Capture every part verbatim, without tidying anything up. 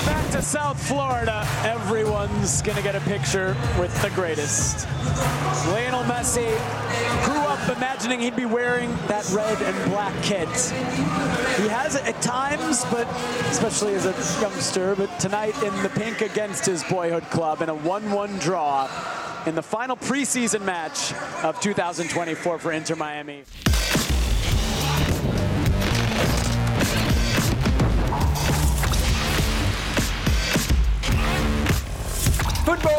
Welcome back to South Florida. Everyone's going to get a picture with the greatest. Lionel Messi grew up imagining he'd be wearing that red and black kit. He has it at times, but especially as a youngster, but tonight in the pink against his boyhood club in a one one draw in the final preseason match of two thousand twenty-four for Inter Miami. Football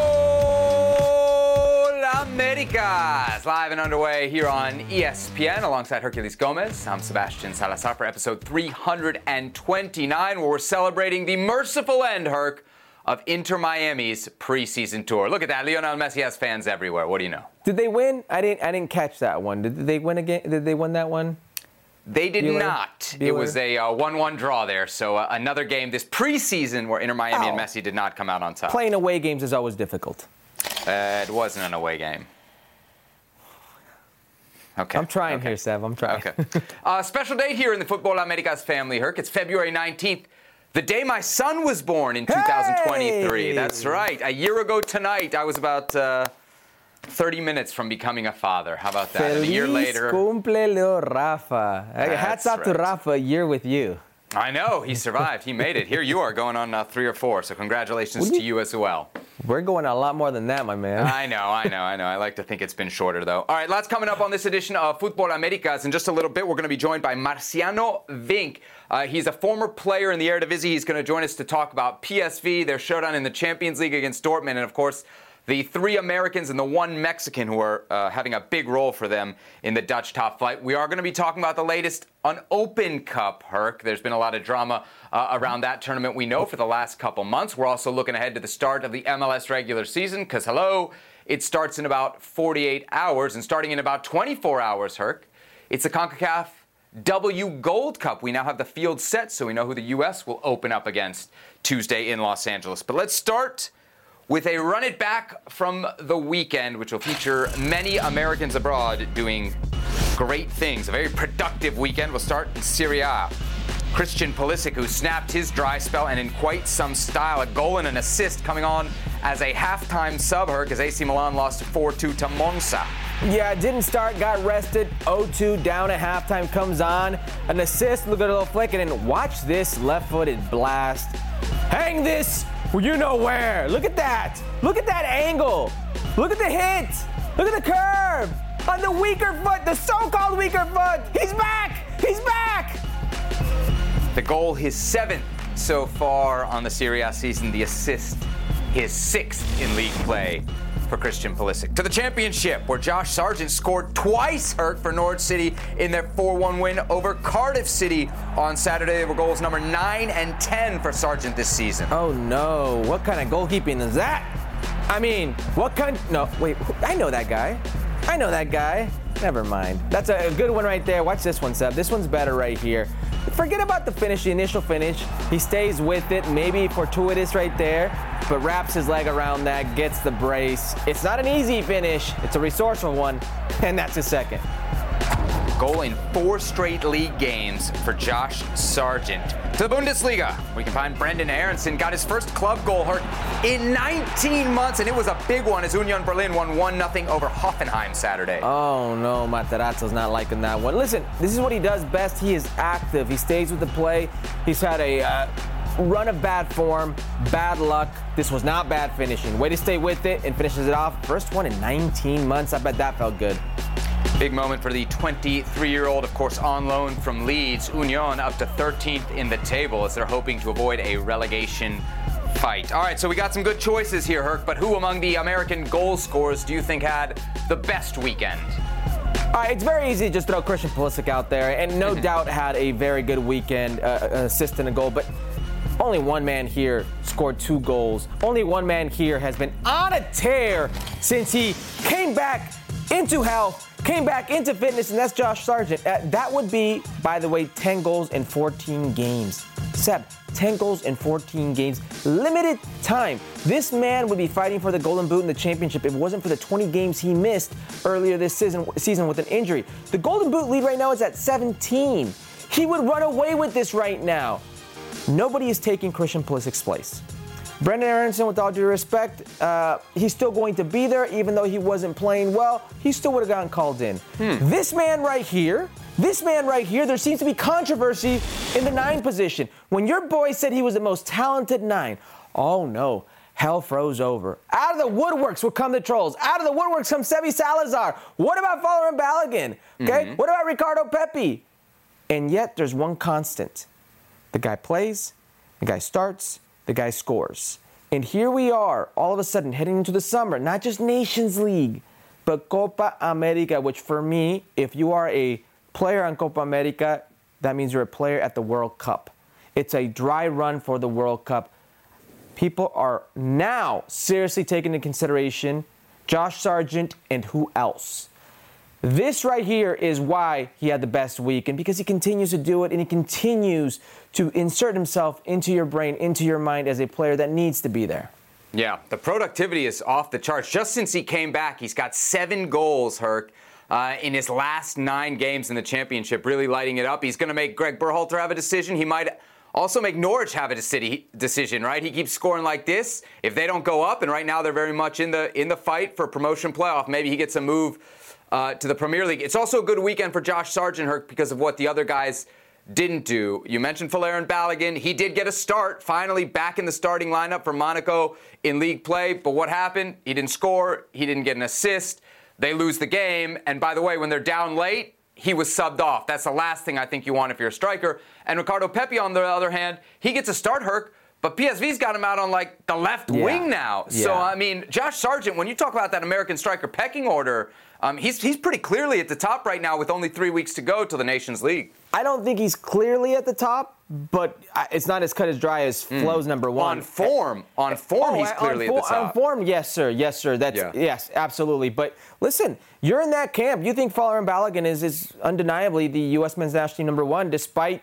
Americas, live and underway here on E S P N alongside Herculez Gomez. I'm Sebastian Salazar for episode three hundred twenty-nine, where we're celebrating the merciful end, Herc, of Inter Miami's preseason tour. Look at that, Lionel Messi has fans everywhere. What do you know? Did they win? I didn't. I didn't catch that one. Did they win again? Did they win that one? They did Bueller? not. Bueller? It was a uh, one one draw there. So uh, another game this preseason where Inter Miami oh. and Messi did not come out on top. Playing away games is always difficult. Uh, it wasn't an away game. Okay. I'm trying okay. here, Sev. I'm trying. Okay. uh, special day here in the Football Americas family, Herc. It's February nineteenth, the day my son was born in two thousand twenty-three. Hey! That's right. A year ago tonight, I was about uh, thirty minutes from becoming a father. How about that? Feliz And a year later. cumple, Leo Rafa. Hats off right. to Rafa, a year with you. I know. He survived. He made it. Here you are going on uh, three or four. So congratulations to you as well. We're going a lot more than that, my man. I know, I know, I know. I like to think it's been shorter, though. All right, lots coming up on this edition of Football Americas. In just a little bit, we're going to be joined by Marciano Vink. Uh, he's a former player in the Eredivisie. He's going to join us to talk about P S V, their showdown in the Champions League against Dortmund, and, of course, the three Americans and the one Mexican who are uh, having a big role for them in the Dutch top flight. We are going to be talking about the latest Unopened Cup, Herc. There's been a lot of drama uh, around that tournament, we know, for the last couple months. We're also looking ahead to the start of the M L S regular season because, hello, it starts in about forty-eight hours. And starting in about twenty-four hours, Herc, it's the CONCACAF W Gold Cup. We now have the field set, so we know who the U S will open up against Tuesday in Los Angeles. But let's start with a run it back from the weekend, which will feature many Americans abroad doing great things. A very productive weekend. We'll start in Serie A. Christian Pulisic, who snapped his dry spell and in quite some style. A goal and an assist coming on as a halftime sub, Herc, as A C Milan lost four two to Monza. Yeah, didn't start, got rested. oh two down at halftime, comes on. An assist, look at a little flick, and then watch this left-footed blast. Hang this! Well, you know where. Look at that. Look at that angle. Look at the hit. Look at the curve. On the weaker foot, the so-called weaker foot. He's back. He's back. The goal, his seventh so far on the Serie A season. The assist, his sixth in league play for Christian Pulisic. To the championship, where Josh Sargent scored twice, Herc, for Norwich City in their four one win over Cardiff City on Saturday. They were goals number nine and ten for Sargent this season. Oh, no. What kind of goalkeeping is that? I mean, what kind... No, wait. I know that guy. I know that guy. Never mind. That's a good one right there. Watch this one, Seb. This one's better right here. Forget about the finish, the initial finish. He stays with it, maybe fortuitous right there, but wraps his leg around that, gets the brace. It's not an easy finish. It's a resourceful one, and that's his second. Goal in four straight league games for Josh Sargent. To the Bundesliga, we can find Brendan Aronson got his first club goal, Herc, in nineteen months, and it was a big one as Union Berlin won one nothing over Hoffenheim Saturday. Oh, no, Materazzo's not liking that one. Listen, this is what he does best. He is active. He stays with the play. He's had a uh, run of bad form, bad luck. This was not bad finishing. Way to stay with it and finishes it off. First one in nineteen months. I bet that felt good. Big moment for the twenty-three-year-old, of course, on loan from Leeds. Union up to thirteenth in the table as they're hoping to avoid a relegation fight. All right, so we got some good choices here, Herc, but who among the American goal scorers do you think had the best weekend? All right, it's very easy to just throw Christian Pulisic out there, and no doubt had a very good weekend, uh, an assist and a goal, but only one man here scored two goals. Only one man here has been on a tear since he came back into health, came back into fitness, and that's Josh Sargent. Uh, that would be, by the way, ten goals in fourteen games. Seb, ten goals in fourteen games. Limited time. This man would be fighting for the Golden Boot in the championship if it wasn't for the twenty games he missed earlier this season, season with an injury. The Golden Boot lead right now is at seventeen. He would run away with this right now. nobody is taking Christian Pulisic's place. Brendan Aronson, with all due respect, uh, he's still going to be there, even though he wasn't playing well. He still would have gotten called in. Hmm. This man right here, this man right here, there seems to be controversy in the nine position. When your boy said he was the most talented nine, oh no, hell froze over. Out of the woodworks would come the trolls. Out of the woodworks comes Sebi Salazar. What about Folarin Balogun? Okay, mm-hmm. What about Ricardo Pepi? And yet there's one constant. The guy plays, the guy starts, the guy scores. And here we are, all of a sudden, heading into the summer, not just Nations League, but Copa America, which for me, if you are a player on Copa America, that means you're a player at the World Cup. It's a dry run for the World Cup. People are now seriously taking into consideration Josh Sargent and who else. This right here is why he had the best week, and because he continues to do it, and he continues to insert himself into your brain, into your mind as a player that needs to be there. Yeah, the productivity is off the charts. Just since he came back, he's got seven goals, Herc, uh, in his last nine games in the championship, really lighting it up. He's going to make Greg Berhalter have a decision. He might also make Norwich have a decision, right? He keeps scoring like this. If they don't go up, and right now they're very much in the in the fight for promotion playoff, maybe he gets a move Uh, to the Premier League. It's also a good weekend for Josh Sargent, Herc, because of what the other guys didn't do. You mentioned Folarin Balogun. He did get a start, finally back in the starting lineup for Monaco in league play. But what happened? He didn't score. He didn't get an assist. They lose the game. And by the way, when they're down late, he was subbed off. That's the last thing I think you want if you're a striker. And Ricardo Pepi, on the other hand, he gets a start, Herc. But P S V's got him out on, like, the left yeah. wing now. Yeah. So, I mean, Josh Sargent, when you talk about that American striker pecking order, um, he's he's pretty clearly at the top right now with only three weeks to go till the Nations League. I don't think he's clearly at the top, but it's not as cut as dry as mm. Flo's number one. On form. On form, oh, he's clearly on at the top. On form, yes, sir. Yes, sir. That's yeah. Yes, absolutely. But listen, you're in that camp. You think Folarin Balogun is, is undeniably the U S men's national team number one, despite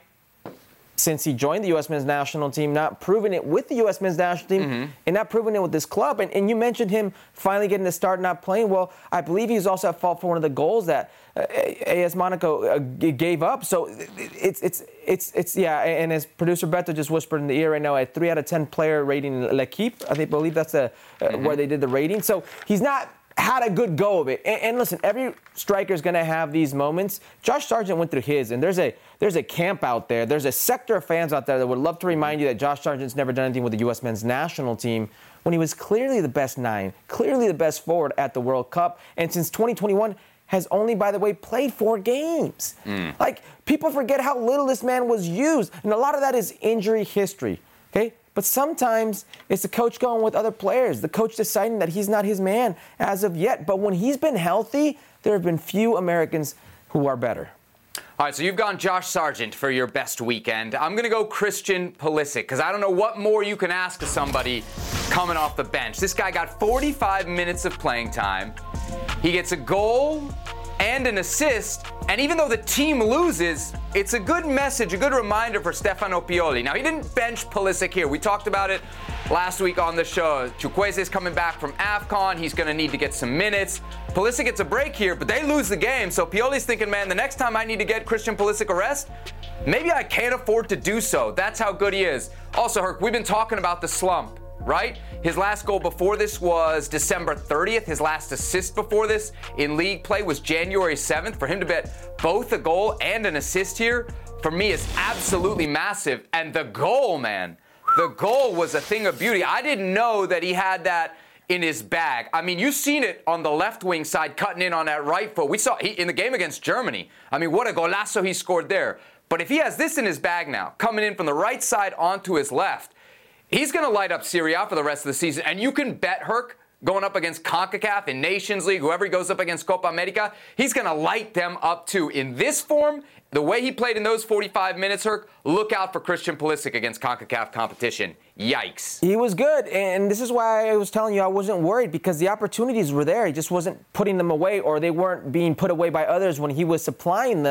since he joined the U S men's national team, not proving it with the U S men's national team mm-hmm. and not proving it with this club. And, and you mentioned him finally getting the start, not playing. Well, I believe he's also at fault for one of the goals that uh, A S Monaco uh, gave up. So it's, it's, it's, it's, yeah. And as producer Beto just whispered in the ear right now, a three out of ten player rating in L'Equipe. I think, believe that's a, uh, mm-hmm. where they did the rating. So he's not had a good go of it. And, and listen, every striker is going to have these moments. Josh Sargent went through his, and there's a there's a camp out there. There's a sector of fans out there that would love to remind you that Josh Sargent's never done anything with the U S men's national team when he was clearly the best nine, clearly the best forward at the World Cup, and since twenty twenty-one has only, by the way, played four games. Mm. Like, people forget how little this man was used, and a lot of that is injury history, okay? But sometimes it's the coach going with other players, the coach deciding that he's not his man as of yet. But when he's been healthy, there have been few Americans who are better. All right, so you've gone Josh Sargent for your best weekend. I'm going to go Christian Pulisic because I don't know what more you can ask of somebody coming off the bench. This guy got forty-five minutes of playing time. He gets a goal and an assist, and even though the team loses, it's a good message, a good reminder for Stefano Pioli. Now, he didn't bench Pulisic here. We talked about it last week on the show. Chukwueze is coming back from AFCON. He's going to need to get some minutes. Pulisic gets a break here, but they lose the game. So Pioli's thinking, man, the next time I need to get Christian Pulisic a rest, maybe I can't afford to do so. That's how good he is. Also, Herc, we've been talking about the slump, right? His last goal before this was December thirtieth. His last assist before this in league play was January seventh. For him to bet both a goal and an assist here, for me, is absolutely massive. And the goal, man, the goal was a thing of beauty. I didn't know that he had that in his bag. I mean, you've seen it on the left wing side, cutting in on that right foot. We saw he, in the game against Germany. I mean, what a golazo he scored there. But if he has this in his bag now, coming in from the right side onto his left, he's going to light up Serie A for the rest of the season. And you can bet, Herc, going up against CONCACAF in Nations League, whoever he goes up against Copa America, he's going to light them up too. In this form, the way he played in those forty-five minutes, Herc, look out for Christian Pulisic against CONCACAF competition. Yikes. He was good, and this is why I was telling you I wasn't worried, because the opportunities were there. He just wasn't putting them away, or they weren't being put away by others when he was supplying them.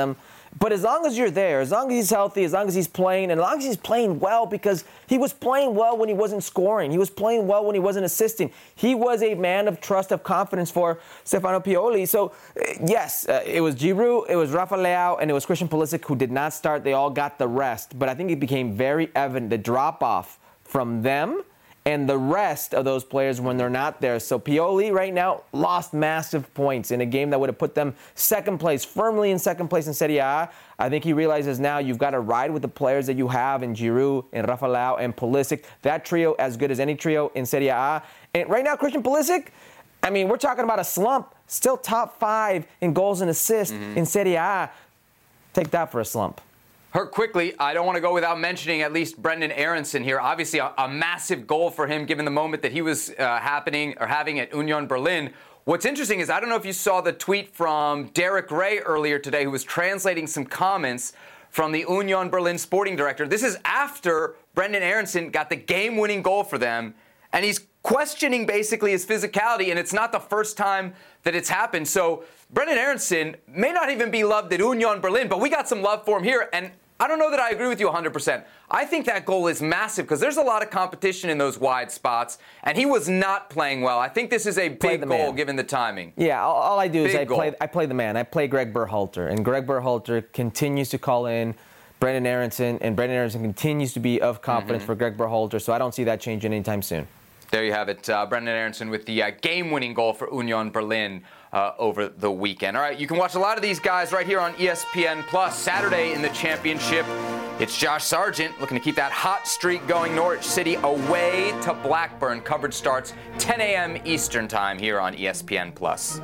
But as long as you're there, as long as he's healthy, as long as he's playing, and as long as he's playing well, because he was playing well when he wasn't scoring. He was playing well when he wasn't assisting. He was a man of trust, of confidence for Stefano Pioli. So, yes, uh, it was Giroud, it was Rafa Leao, and it was Christian Pulisic who did not start. They all got the rest. But I think it became very evident the drop-off from them and the rest of those players when they're not there. So Pioli right now lost massive points in a game that would have put them second place, firmly in second place in Serie A. I think he realizes now you've got to ride with the players that you have in Giroud, and Rafa Leao, and Pulisic. That trio as good as any trio in Serie A. And right now, Christian Pulisic, I mean, we're talking about a slump. Still top five in goals and assists mm-hmm. in Serie A. Take that for a slump. Hurt quickly, I don't want to go without mentioning at least Brenden Aaronson here. Obviously, a, a massive goal for him given the moment that he was uh, happening or having at Union Berlin. What's interesting is I don't know if you saw the tweet from Derek Ray earlier today, who was translating some comments from the Union Berlin sporting director. This is after Brenden Aaronson got the game-winning goal for them, and he's questioning basically his physicality, and it's not the first time that it's happened. So Brenden Aaronson may not even be loved at Union Berlin, but we got some love for him here, and I don't know that I agree with you one hundred percent. I think that goal is massive because there's a lot of competition in those wide spots, and he was not playing well. I think this is a big goal man. given the timing. Yeah, all, all I do big is I goal. play I play the man. I play Greg Berhalter, and Greg Berhalter continues to call in Brenden Aaronson, and Brenden Aaronson continues to be of confidence mm-hmm. for Greg Berhalter, so I don't see that changing anytime soon. There you have it, uh, Brenden Aaronson with the uh, game-winning goal for Union Berlin uh, over the weekend. All right, you can watch a lot of these guys right here on E S P N Plus. Saturday in the championship, it's Josh Sargent looking to keep that hot streak going. Norwich City away to Blackburn. Coverage starts ten a.m. Eastern time here on E S P N Plus.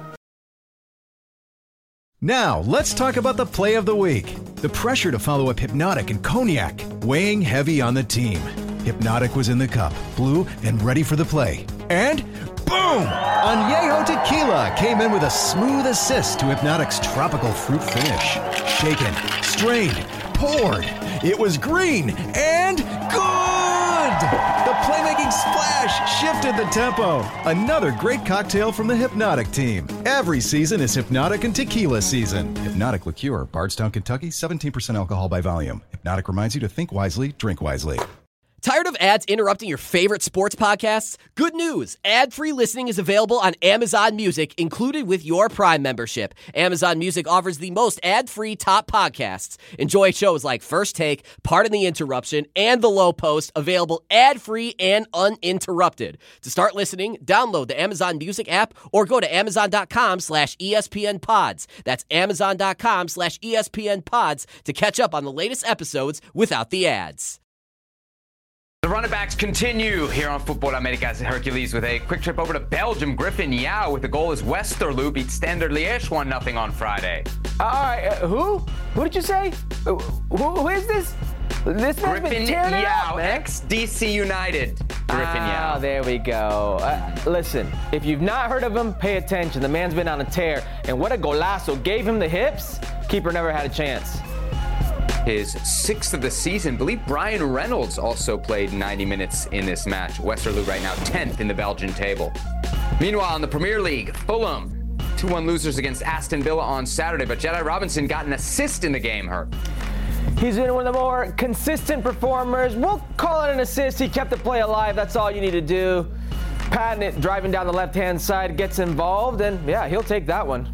Now, let's talk about the play of the week. The pressure to follow up Hypnotic and Cognac, weighing heavy on the team. Hypnotic was in the cup, blue, and ready for the play. And boom! Añejo Tequila came in with a smooth assist to Hypnotic's tropical fruit finish. Shaken, strained, poured. It was green and good! The playmaking splash shifted the tempo. Another great cocktail from the Hypnotic team. Every season is Hypnotic and Tequila season. Hypnotic Liqueur, Bardstown, Kentucky, seventeen percent alcohol by volume. Hypnotic reminds you to think wisely, drink wisely. Tired of ads interrupting your favorite sports podcasts? Good news! Ad-free listening is available on Amazon Music, included with your Prime membership. Amazon Music offers the most ad-free top podcasts. Enjoy shows like First Take, Pardon the Interruption, and The Low Post, available ad-free and uninterrupted. To start listening, download the Amazon Music app or go to amazon.com slash ESPN pods. That's amazon.com slash ESPN pods to catch up on the latest episodes without the ads. The running backs continue here on Football Americas Hercules with a quick trip over to Belgium. Griffin Yao with the goal as Westerlo beat Standard Liège one nothing on Friday. All right, uh, who? Who did you say? Who, who is this? This man's Griffin been tearing it Yao, up, man. ex-D C United. Griffin ah, Yao. There we go. Uh, listen, if you've not heard of him, pay attention. The man's been on a tear. And what a golazo. Gave him the hips. Keeper never had a chance. His sixth of the season. I believe Brian Reynolds also played ninety minutes in this match. Westerlo right now tenth in the Belgian table. Meanwhile, in the Premier League, Fulham, two one losers against Aston Villa on Saturday, but Jedi Robinson got an assist in the game, Herc. He's been one of the more consistent performers. We'll call it an assist. He kept the play alive. That's all you need to do. Patting it, driving down the left-hand side, gets involved, and yeah, he'll take that one.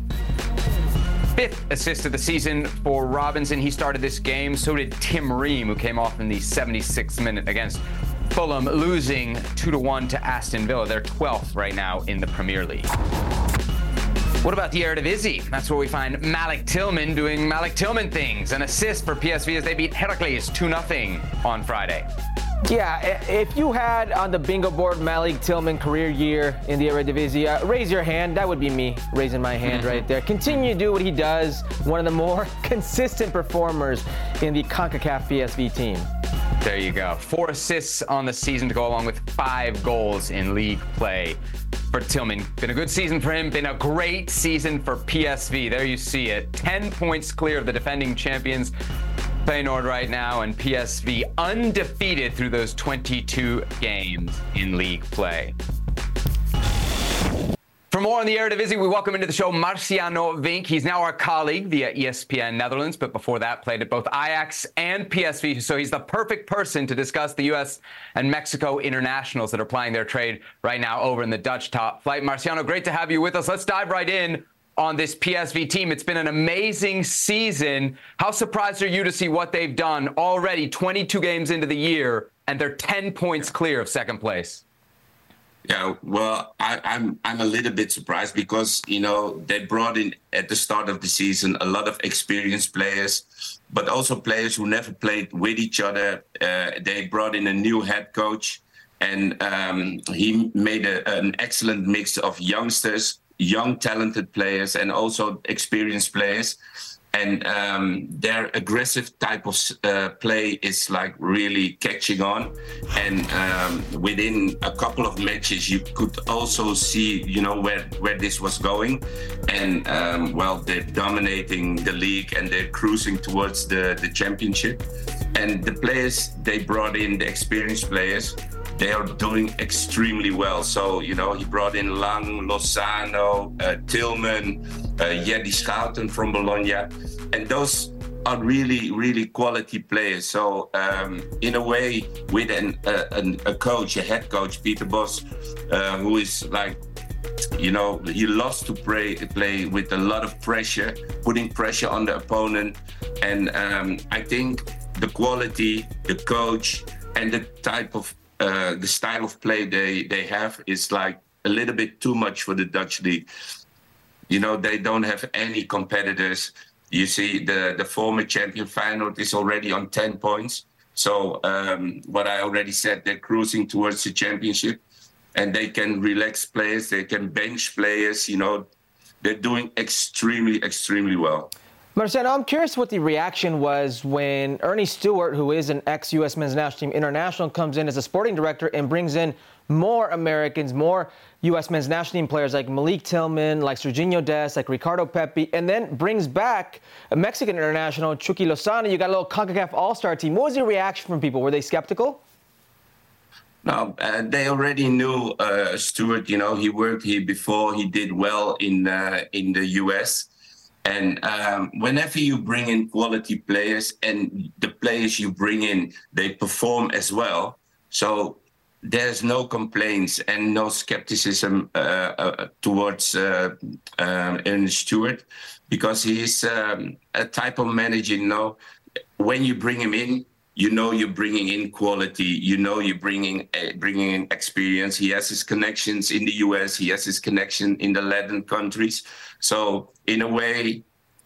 Fifth assist of the season for Robinson. He started this game. So did Tim Ream, who came off in the seventy-sixth minute against Fulham, losing two to one to Aston Villa. They're twelfth right now in the Premier League. What about the Eredivisie? That's where we find Malik Tillman doing Malik Tillman things. An assist for P S V as they beat Heracles two nothing on Friday. Yeah, if you had on the bingo board Malik Tillman career year in the Eredivisie, uh, raise your hand. That would be me raising my hand right there. Continue to do what he does. One of the more consistent performers in the CONCACAF P S V team. There you go. Four assists on the season to go along with five goals in league play for Tillman. Been a good season for him. Been a great season for P S V. There you see it. ten points clear of the defending champions Feyenoord right now, and P S V undefeated through those twenty-two games in league play. For more on the Eredivisie, we welcome into the show Marciano Vink. He's now our colleague via E S P N Netherlands, but before that played at both Ajax and P S V. So he's the perfect person to discuss the U S and Mexico internationals that are plying their trade right now over in the Dutch top flight. Marciano, great to have you with us. Let's dive right in on this P S V team. It's been an amazing season. How surprised are you to see what they've done already twenty-two games into the year, and they're ten points clear of second place? Yeah, well, I, I'm I'm a little bit surprised because, you know, they brought in at the start of the season a lot of experienced players, but also players who never played with each other. Uh, they brought in a new head coach, and um, he made a, an excellent mix of youngsters, young talented players, and also experienced players. And um, their aggressive type of uh, play is like really catching on. And um, within a couple of matches, you could also see, you know, where, where this was going. And um, well, they're dominating the league and they're cruising towards the, the championship. And the players they brought in, the experienced players, they are doing extremely well. So, you know, he brought in Lang, Lozano, uh, Tillman, uh, Yedi Schouten from Bologna. And those are really, really quality players. So, um, in a way, with an, uh, an, a coach, a head coach, Peter Bos, uh, who is like, you know, he loves to play, play with a lot of pressure, putting pressure on the opponent. And um, I think the quality, the coach, and the type of Uh, the style of play they, they have is like a little bit too much for the Dutch league. You know, they don't have any competitors. You see the, the former champion Feyenoord is already on ten points. So um, what I already said, they're cruising towards the championship and they can relax players, they can bench players, you know, they're doing extremely, extremely well. Marciano, I'm curious what the reaction was when Ernie Stewart, who is an ex-U S men's national team international, comes in as a sporting director and brings in more Americans, more U S men's national team players like Malik Tillman, like Serginho Dest, like Ricardo Pepi, and then brings back a Mexican international, Chucky Lozano. You got a little CONCACAF All-Star team. What was the reaction from people? Were they skeptical? No, uh, they already knew uh, Stewart. You know, he worked here before. He did well in uh, in the U S. And um, whenever you bring in quality players and the players you bring in, they perform as well. So there's no complaints and no skepticism uh, uh, towards uh, uh, Ernest Stewart, because he's um, a type of manager, you know, when you bring him in, you know you're bringing in quality, you know you're bringing uh, bringing in experience. He has his connections in the U S, he has his connection in the Latin countries. So in a way,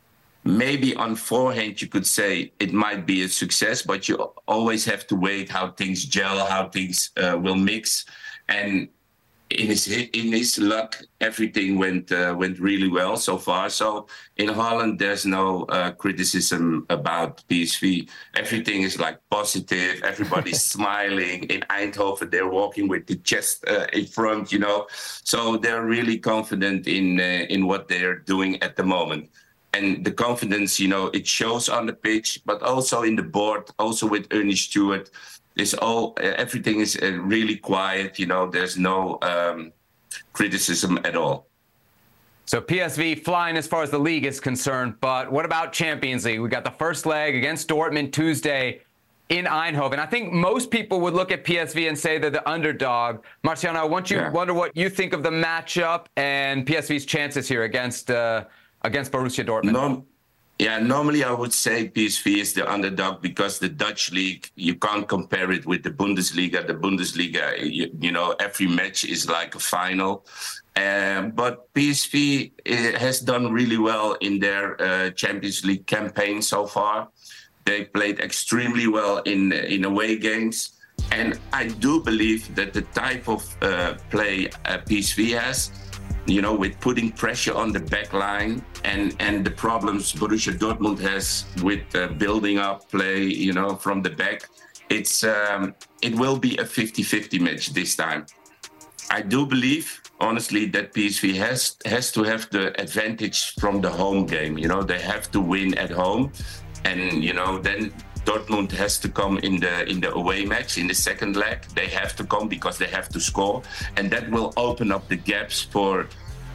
maybe on forehand you could say it might be a success, but you always have to wait how things gel, how things uh, will mix. And in his in his luck, everything went uh, went really well so far. So in Holland, there's no uh, criticism about P S V. Everything is like positive. Everybody's smiling. In Eindhoven, they're walking with the chest uh, in front, you know. So they're really confident in uh, in what they're doing at the moment. And the confidence, you know, it shows on the pitch, but also in the board, also with Ernie Stewart. It's all, everything is really quiet, you know, there's no um, criticism at all. So P S V flying as far as the league is concerned, but what about Champions League? We got the first leg against Dortmund Tuesday in Eindhoven. I think most people would look at P S V and say they're the underdog. Marciano, I want you yeah. wonder what you think of the matchup and P S V's chances here against uh, against Borussia Dortmund. No. Yeah, normally I would say P S V is the underdog because the Dutch league, you can't compare it with the Bundesliga. The Bundesliga, you, you know, every match is like a final. Um, but P S V has done really well in their uh, Champions League campaign so far. They played extremely well in, in away games. And I do believe that the type of uh, play uh, P S V has, you know, with putting pressure on the back line and, and the problems Borussia Dortmund has with uh, building up play, you know, from the back, it's um, it will be a fifty-fifty match this time. I do believe, honestly, that P S V has has to have the advantage from the home game. You know, they have to win at home, and you know, then Dortmund has to come in the in the away match in the second leg. They have to come because they have to score, and that will open up the gaps for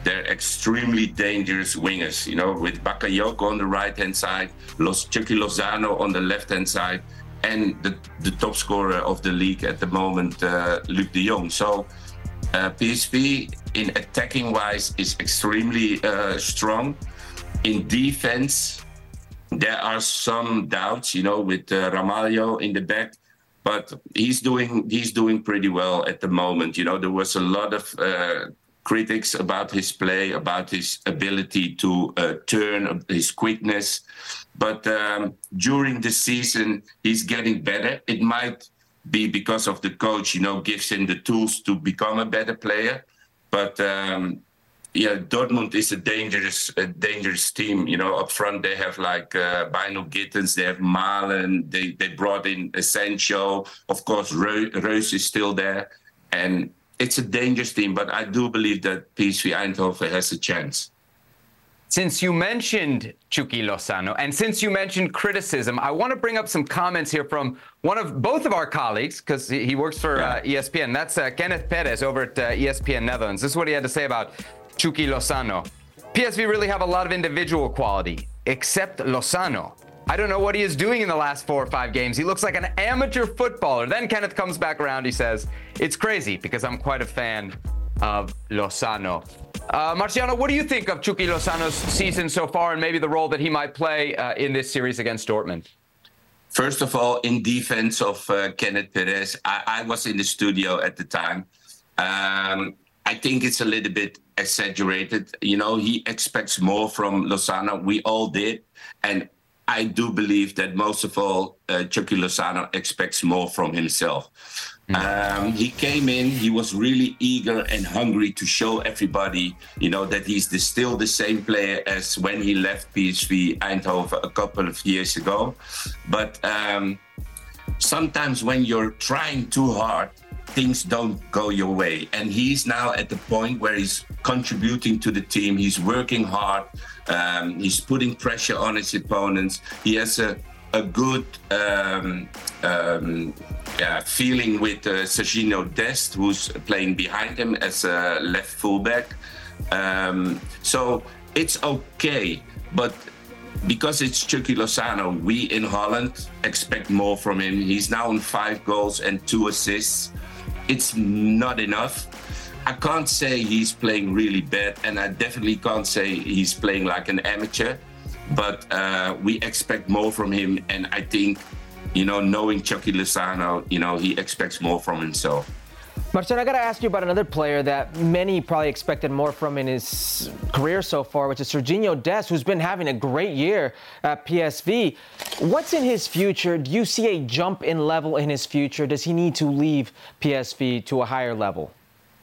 they're extremely dangerous wingers, you know, with Bakayoko on the right-hand side, Los, Chucky Lozano on the left-hand side, and the, the top scorer of the league at the moment, uh, Luc de Jong. So uh, P S V, in attacking-wise, is extremely uh, strong. In defense, there are some doubts, you know, with uh, Ramalho in the back, but he's doing he's doing pretty well at the moment. You know, there was a lot of uh, critics about his play, about his ability to uh, turn, his quickness. But um, during the season, he's getting better. It might be because of the coach, you know, gives him the tools to become a better player. But um, yeah, Dortmund is a dangerous, a dangerous team. You know, up front they have like uh, Bino Gittens, they have Malen, they they brought in Asensio. Of course, Reus is still there, and it's a dangerous team. But I do believe that P S V Eindhoven has a chance. Since you mentioned Chucky Lozano, and since you mentioned criticism, I want to bring up some comments here from one of both of our colleagues, because he works for yeah. uh, E S P N. That's uh, Kenneth Perez over at uh, E S P N Netherlands. This is what he had to say about Chucky Lozano. P S V really have a lot of individual quality, except Lozano. I don't know what he is doing in the last four or five games. He looks like an amateur footballer. Then Kenneth comes back around. He says, it's crazy because I'm quite a fan of Lozano. Uh, Marciano, what do you think of Chucky Lozano's season so far and maybe the role that he might play uh, in this series against Dortmund? First of all, in defense of uh, Kenneth Perez, I, I was in the studio at the time. Um, I think it's a little bit exaggerated. You know, he expects more from Lozano. We all did. And I do believe that most of all, uh, Chucky Lozano expects more from himself. Um, he came in, he was really eager and hungry to show everybody, you know, that he's the, still the same player as when he left P S V Eindhoven a couple of years ago. But um, sometimes when you're trying too hard, things don't go your way. And he's now at the point where he's contributing to the team. He's working hard. Um, he's putting pressure on his opponents. He has a, a good um, um, yeah, feeling with uh, Serginho Dest, who's playing behind him as a left fullback. Um, so it's okay. But because it's Chucky Lozano, we in Holland expect more from him. He's now on five goals and two assists. It's not enough. I can't say he's playing really bad, and I definitely can't say he's playing like an amateur, but uh, we expect more from him, and I think, you know, knowing Chucky Lozano, you know, he expects more from himself. Marcelo, I got to ask you about another player that many probably expected more from in his career so far, which is Serginho Dest, who's been having a great year at P S V. What's in his future? Do you see a jump in level in his future? Does he need to leave P S V to a higher level?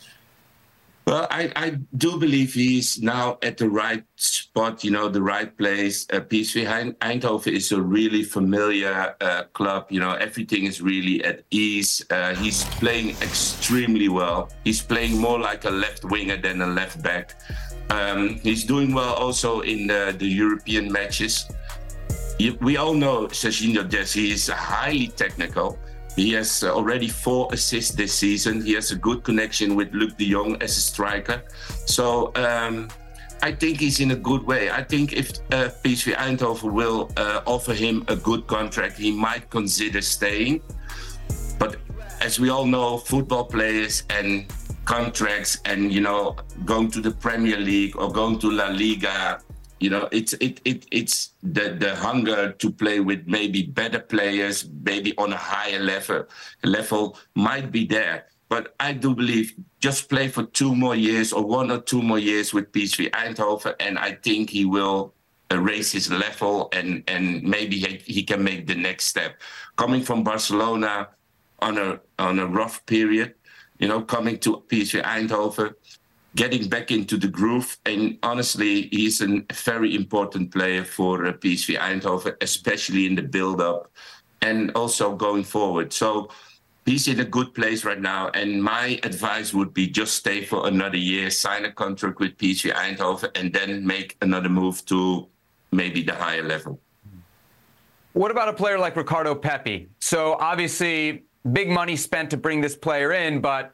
Well, I, I do believe he's now at the right spot, you know, the right place. Uh, P S V Eindhoven is a really familiar uh, club. You know, everything is really at ease. Uh, he's playing extremely well. He's playing more like a left winger than a left back. Um, he's doing well also in the, the European matches. We all know Serginho Dest. He is highly technical. He has already four assists this season. He has a good connection with Luc de Jong as a striker. So um, I think he's in a good way. I think if uh, P S V Eindhoven will uh, offer him a good contract, he might consider staying. But as we all know, football players and contracts and, you know, going to the Premier League or going to La Liga, you know, it's it it it's the the hunger to play with maybe better players, maybe on a higher level level might be there. But I do believe just play for two more years or one or two more years with P S V Eindhoven, and I think he will raise his level and and maybe he, he can make the next step. Coming from Barcelona on a on a rough period, you know, coming to P S V Eindhoven, getting back into the groove, and honestly, he's a very important player for uh, P S V Eindhoven, especially in the build-up and also going forward. So he's in a good place right now, and my advice would be just stay for another year, sign a contract with P S V Eindhoven, and then make another move to maybe the higher level. What about a player like Ricardo Pepi? So obviously, big money spent to bring this player in, but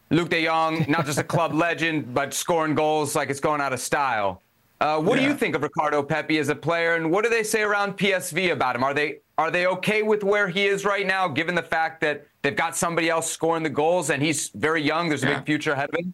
Luuk de Jong, not just a club legend, but scoring goals like it's going out of style. Uh, what yeah. do you think of Ricardo Pepi as a player, and what do they say around P S V about him? Are they are they okay with where he is right now, given the fact that they've got somebody else scoring the goals and he's very young? There's a yeah. big future ahead of him.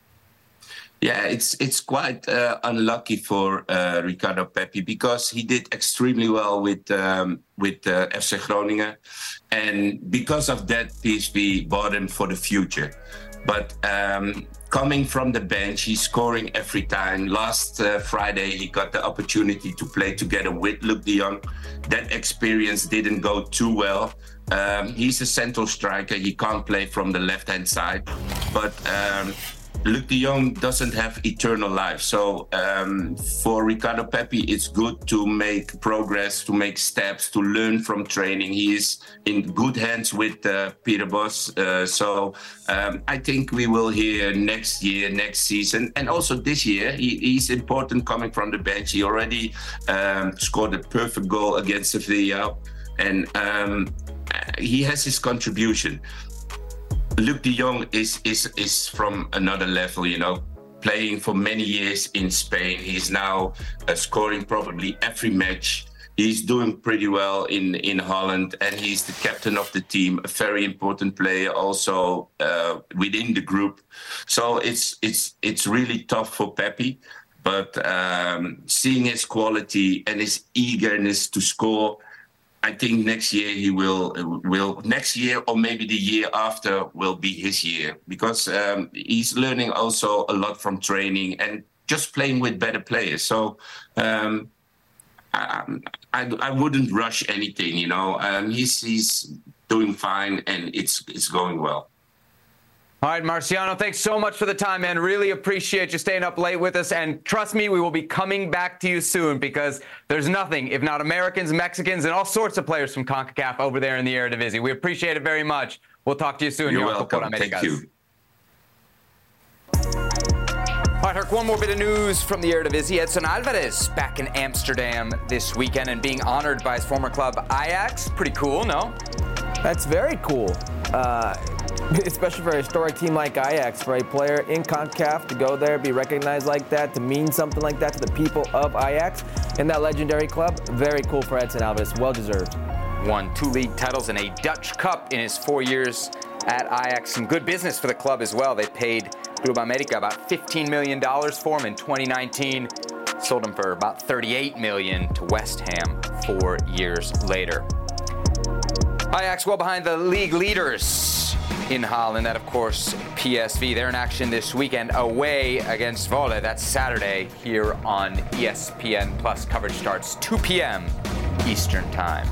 Yeah, it's it's quite uh, unlucky for uh, Ricardo Pepi because he did extremely well with um, with uh, F C Groningen, and because of that, P S V bought him for the future. But um, coming from the bench, he's scoring every time. Last uh, Friday, he got the opportunity to play together with Luuk de Jong. That experience didn't go too well. Um, he's a central striker. He can't play from the left-hand side. But um, Luuk de Jong doesn't have eternal life. So um, for Ricardo Pepi, it's good to make progress, to make steps, to learn from training. He is in good hands with uh, Peter Bosz. Uh, so um, I think we will hear next year, next season, and also this year. He, he's important coming from the bench. He already um, scored a perfect goal against Sevilla, and um, he has his contribution. Luuk de Jong is, is is from another level, you know, playing for many years in Spain. He's now uh, scoring probably every match. He's doing pretty well in, in Holland, and he's the captain of the team, a very important player also uh, within the group. So it's it's it's really tough for Pepi, but um, seeing his quality and his eagerness to score, I think next year he will will next year or maybe the year after will be his year, because um, he's learning also a lot from training and just playing with better players. So um, I, I, I wouldn't rush anything, you know. Um, he's he's doing fine and it's it's going well. All right, Marciano, thanks so much for the time, man. Really appreciate you staying up late with us. And trust me, we will be coming back to you soon, because there's nothing, if not Americans, Mexicans, and all sorts of players from CONCACAF over there in the Eredivisie. We appreciate it very much. We'll talk to you soon. You're welcome. Thank you. All right, Herc, one more bit of news from the Eredivisie. Edson Alvarez back in Amsterdam this weekend and being honored by his former club Ajax. Pretty cool, no? That's very cool. Uh, especially for a historic team like Ajax, for a player in CONCACAF to go there, be recognized like that, to mean something like that to the people of Ajax in that legendary club. Very cool for Edson Alvarez. Well deserved. Won two league titles and a Dutch Cup in his four years at Ajax. Some good business for the club as well. They paid Club America about fifteen million dollars for him in twenty nineteen. Sold him for about thirty-eight million dollars to West Ham four years later. Ajax well behind the league leaders in Holland. That, of course, P S V. They're in action this weekend away against Zwolle. That's Saturday here on E S P N Plus. Coverage starts two p.m. Eastern Time.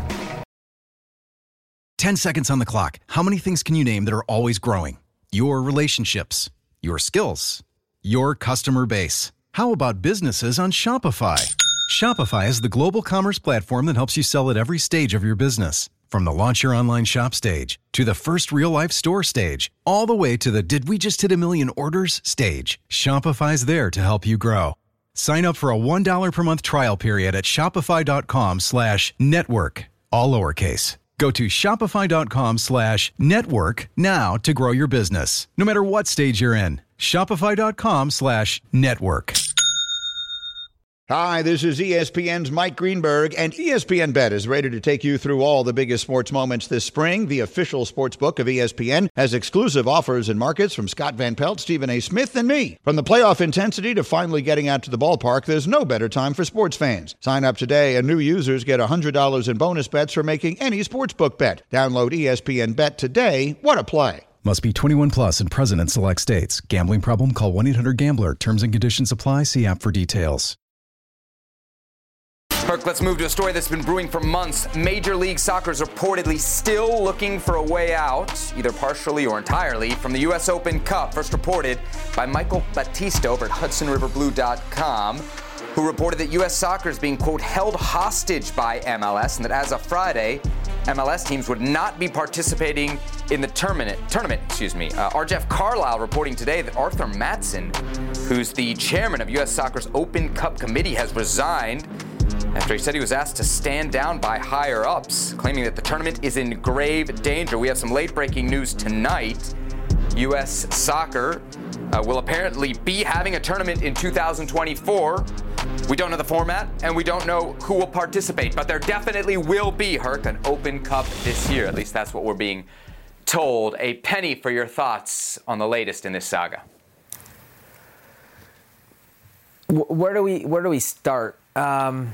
Ten seconds on the clock. How many things can you name that are always growing? Your relationships, your skills, your customer base. How about businesses on Shopify? Shopify is the global commerce platform that helps you sell at every stage of your business. From the launch your online shop stage, to the first real-life store stage, all the way to the did we just hit a million orders stage. Shopify's there to help you grow. Sign up for a one dollar per month trial period at shopify.com slash network, all lowercase. Go to shopify.com slash network now to grow your business, no matter what stage you're in. Shopify.com slash network. Hi, this is E S P N's Mike Greenberg, and E S P N Bet is ready to take you through all the biggest sports moments this spring. The official sports book of E S P N has exclusive offers and markets from Scott Van Pelt, Stephen A. Smith, and me. From the playoff intensity to finally getting out to the ballpark, there's no better time for sports fans. Sign up today, and new users get one hundred dollars in bonus bets for making any sportsbook bet. Download E S P N Bet today. What a play. Must be twenty-one plus and present in select states. Gambling problem? Call one eight hundred gambler. Terms and conditions apply. See app for details. Herc, let's move to a story that's been brewing for months. Major League Soccer is reportedly still looking for a way out, either partially or entirely, from the U S Open Cup. First reported by Michael Batista over at Hudson River Blue dot com, who reported that U S Soccer is being, quote, held hostage by M L S, and that as of Friday, M L S teams would not be participating in the tournament. Tournament, excuse me. Uh, R. Jeff Carlisle reporting today that Arthur Matson, who's the chairman of U S Soccer's Open Cup committee, has resigned after he said he was asked to stand down by higher-ups, claiming that the tournament is in grave danger. We have some late-breaking news tonight. U S Soccer uh, will apparently be having a tournament in two thousand twenty-four. We don't know the format, and we don't know who will participate, but there definitely will be, Herc, an Open Cup this year. At least that's what we're being told. A penny for your thoughts on the latest in this saga. Where do we where do we start? Um,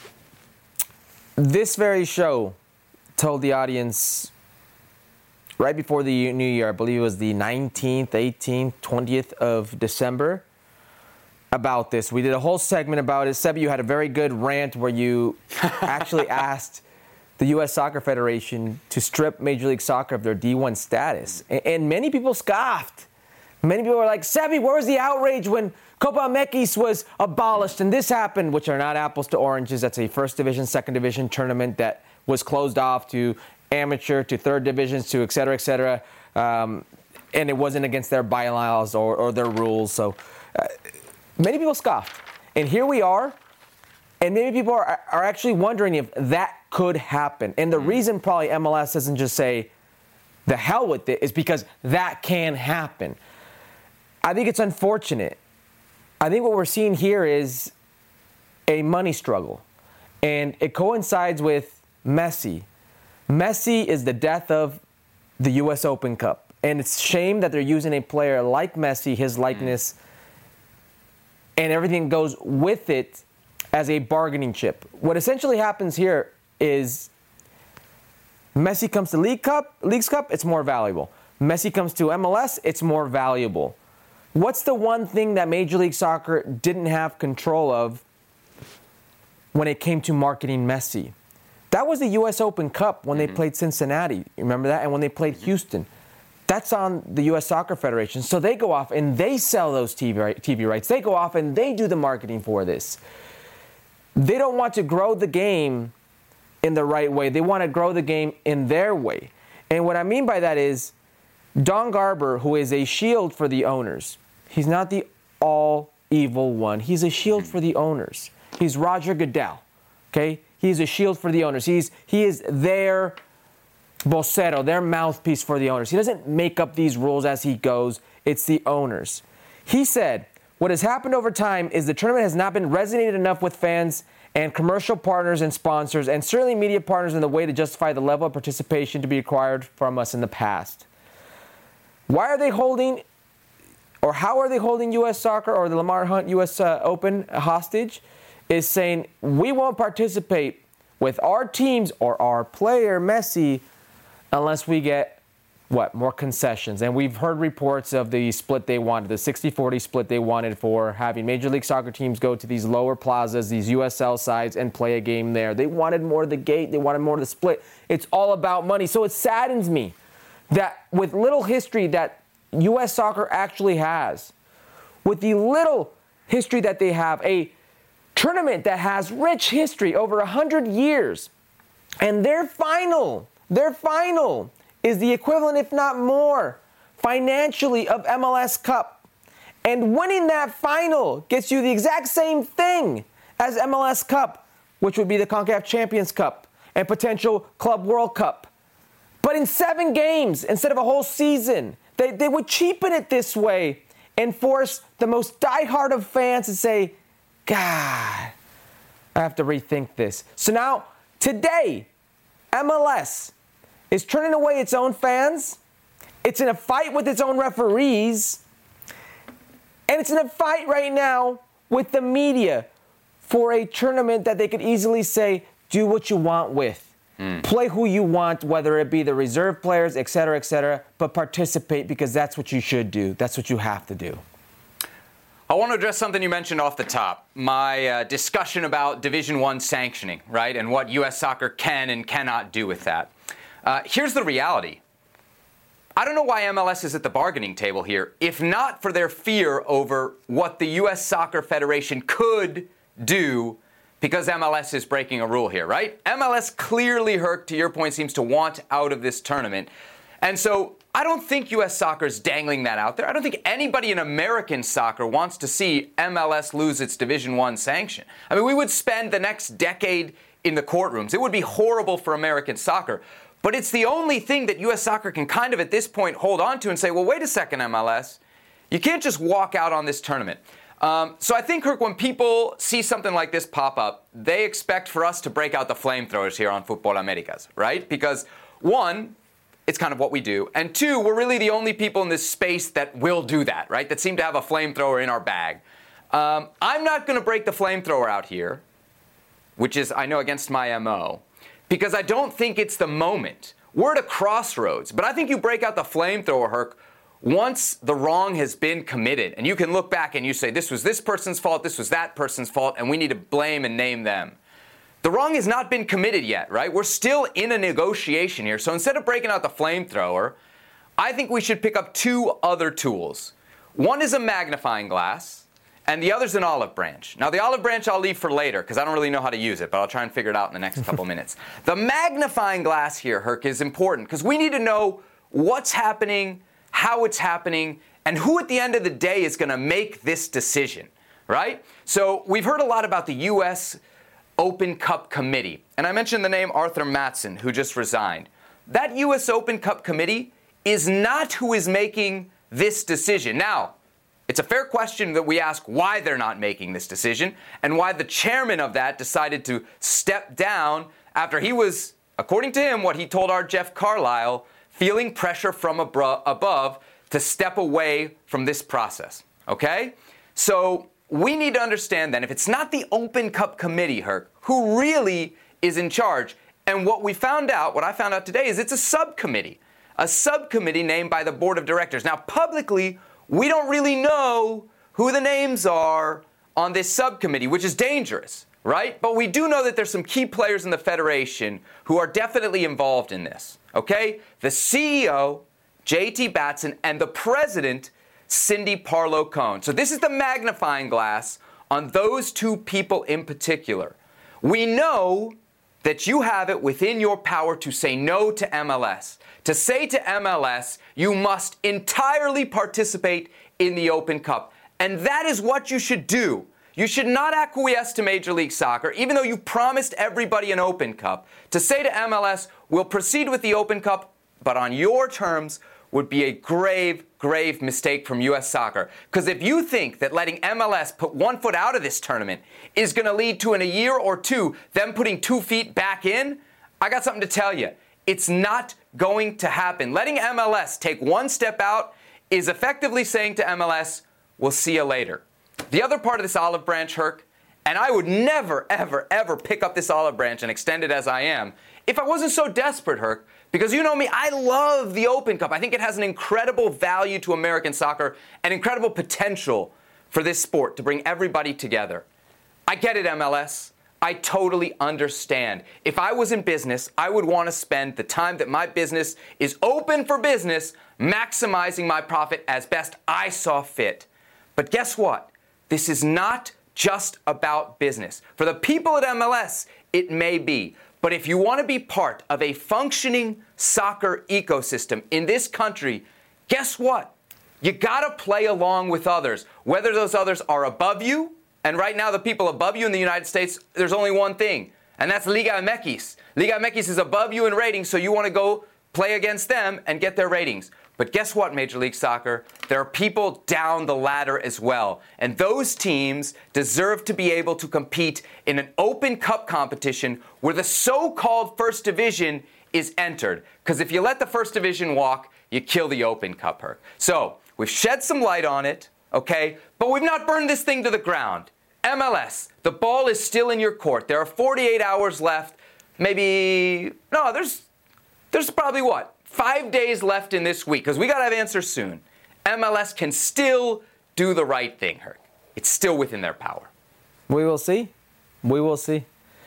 this very show told the audience right before the new year, I believe it was the nineteenth, eighteenth, twentieth of December, about this. We did a whole segment about it. Sebi, you had a very good rant where you actually asked the U S Soccer Federation to strip Major League Soccer of their D one status. And, and many people scoffed. Many people were like, Sebi, where was the outrage when Copa M X was abolished and this happened, which are not apples to oranges. That's a first division, second division tournament that was closed off to amateur, to third divisions, to et cetera, et cetera. Um, and it wasn't against their bylaws or, or their rules. So uh, many people scoffed. And here we are. And many people are, are actually wondering if that could happen. And the reason probably M L S doesn't just say, the hell with it, is because that can happen. I think it's unfortunate. I think what we're seeing here is a money struggle. And it coincides with Messi. Messi is the death of the U S Open Cup. And it's a shame that they're using a player like Messi, his likeness, and everything goes with it as a bargaining chip. What essentially happens here is Messi comes to League Cup, Leagues Cup, it's more valuable. Messi comes to M L S, it's more valuable. What's the one thing that Major League Soccer didn't have control of when it came to marketing Messi? That was the U S Open Cup when mm-hmm. they played Cincinnati. You remember that? And when they played Houston. That's on the U S Soccer Federation. So they go off and they sell those T V, T V rights. They go off and they do the marketing for this. They don't want to grow the game in the right way. They want to grow the game in their way. And what I mean by that is Don Garber, who is a shield for the owners, he's not the all-evil one. He's a shield for the owners. He's Roger Goodell, okay? He's a shield for the owners. He's He is their vocero, their mouthpiece for the owners. He doesn't make up these rules as he goes. It's the owners. He said, what has happened over time is the tournament has not been resonated enough with fans and commercial partners and sponsors, and certainly media partners, in the way to justify the level of participation to be required from us in the past. Why are they holding, or how are they holding U S Soccer or the Lamar Hunt U S Uh, Open hostage? Is saying we won't participate with our teams or our player, Messi, unless we get, what, more concessions. And we've heard reports of the split they wanted, the sixty forty split they wanted for having Major League Soccer teams go to these lower plazas, these U S L sides, and play a game there. They wanted more of the gate. They wanted more of the split. It's all about money. So it saddens me that with little history that U S Soccer actually has, with the little history that they have, a tournament that has rich history over one hundred years, and their final, their final is the equivalent, if not more, financially of M L S Cup. And winning that final gets you the exact same thing as M L S Cup, which would be the CONCACAF Champions Cup and potential Club World Cup. But in seven games instead of a whole season, they, they would cheapen it this way and force the most diehard of fans to say, God, I have to rethink this. So now, today, M L S is turning away its own fans. It's in a fight with its own referees. And it's in a fight right now with the media for a tournament that they could easily say, do what you want with. Mm. Play who you want, whether it be the reserve players, et cetera, et cetera, but participate because that's what you should do. That's what you have to do. I want to address something you mentioned off the top, my uh, discussion about Division One sanctioning, right, and what U S Soccer can and cannot do with that. Uh, here's the reality. I don't know why M L S is at the bargaining table here, if not for their fear over what the U S Soccer Federation could do because M L S is breaking a rule here, right? M L S clearly, Herc, to your point, seems to want out of this tournament. And so I don't think U S Soccer is dangling that out there. I don't think anybody in American soccer wants to see M L S lose its Division One sanction. I mean, we would spend the next decade in the courtrooms. It would be horrible for American soccer. But it's the only thing that U S Soccer can kind of at this point hold on to and say, well, wait a second, M L S. You can't just walk out on this tournament. Um, so I think, Kirk, when people see something like this pop up, they expect for us to break out the flamethrowers here on Futbol Americas, right? Because, one, it's kind of what we do. And two, we're really the only people in this space that will do that, right? That seem to have a flamethrower in our bag. Um, I'm not going to break the flamethrower out here, which is, I know, against my M O, because I don't think it's the moment. We're at a crossroads, but I think you break out the flamethrower, Herc, once the wrong has been committed, and you can look back and you say, this was this person's fault, this was that person's fault, and we need to blame and name them. The wrong has not been committed yet, right? We're still in a negotiation here. So instead of breaking out the flamethrower, I think we should pick up two other tools. One is a magnifying glass, and the other's an olive branch. Now, the olive branch I'll leave for later because I don't really know how to use it, but I'll try and figure it out in the next couple minutes. The magnifying glass here, Herc, is important because we need to know what's happening, how it's happening, and who at the end of the day is going to make this decision, right? So we've heard a lot about the U S Open Cup Committee, and I mentioned the name Arthur Matson, who just resigned. That U S Open Cup Committee is not who is making this decision. Now, it's a fair question that we ask why they're not making this decision and why the chairman of that decided to step down after he was, according to him, what he told our Jeff Carlisle, feeling pressure from abro- above to step away from this process, okay? So we need to understand then, if it's not the Open Cup Committee, Herc, who really is in charge? And what we found out, what I found out today, is it's a subcommittee, a subcommittee named by the board of directors. Now, publicly, we don't really know who the names are on this subcommittee, which is dangerous, right? But we do know that there's some key players in the federation who are definitely involved in this. Okay? The C E O, J T Batson, and the president, Cindy Parlow-Cone. So this is the magnifying glass on those two people in particular. We know that you have it within your power to say no to M L S. To say to M L S, you must entirely participate in the Open Cup. And that is what you should do. You should not acquiesce to Major League Soccer, even though you promised everybody an Open Cup. To say to M L S, we'll proceed with the Open Cup, but on your terms, would be a grave, grave mistake from U S Soccer. Because if you think that letting M L S put one foot out of this tournament is going to lead to, in a year or two, them putting two feet back in, I got something to tell you. It's not going to happen. Letting M L S take one step out is effectively saying to M L S, we'll see you later. The other part of this olive branch, Herc, and I would never, ever, ever pick up this olive branch and extend it as I am if I wasn't so desperate, Herc, because you know me, I love the Open Cup. I think it has an incredible value to American soccer and incredible potential for this sport to bring everybody together. I get it, M L S. I totally understand. If I was in business, I would want to spend the time that my business is open for business, maximizing my profit as best I saw fit. But guess what? This is not just about business. For the people at M L S, it may be. But if you want to be part of a functioning soccer ecosystem in this country, guess what? You got to play along with others, whether those others are above you. And right now, the people above you in the United States, there's only one thing, and that's Liga M X. Liga M X is above you in ratings, so you want to go play against them and get their ratings. But guess what, Major League Soccer? There are people down the ladder as well. And those teams deserve to be able to compete in an Open Cup competition where the so-called First Division is entered. Because if you let the First Division walk, you kill the Open Cup, Herc. So we've shed some light on it, okay? But we've not burned this thing to the ground. M L S, the ball is still in your court. There are forty-eight hours left. Maybe, no, there's, there's probably what? Five days left in this week, because we got to have answers soon. M L S can still do the right thing, Herc. It's still within their power. We will see. We will see.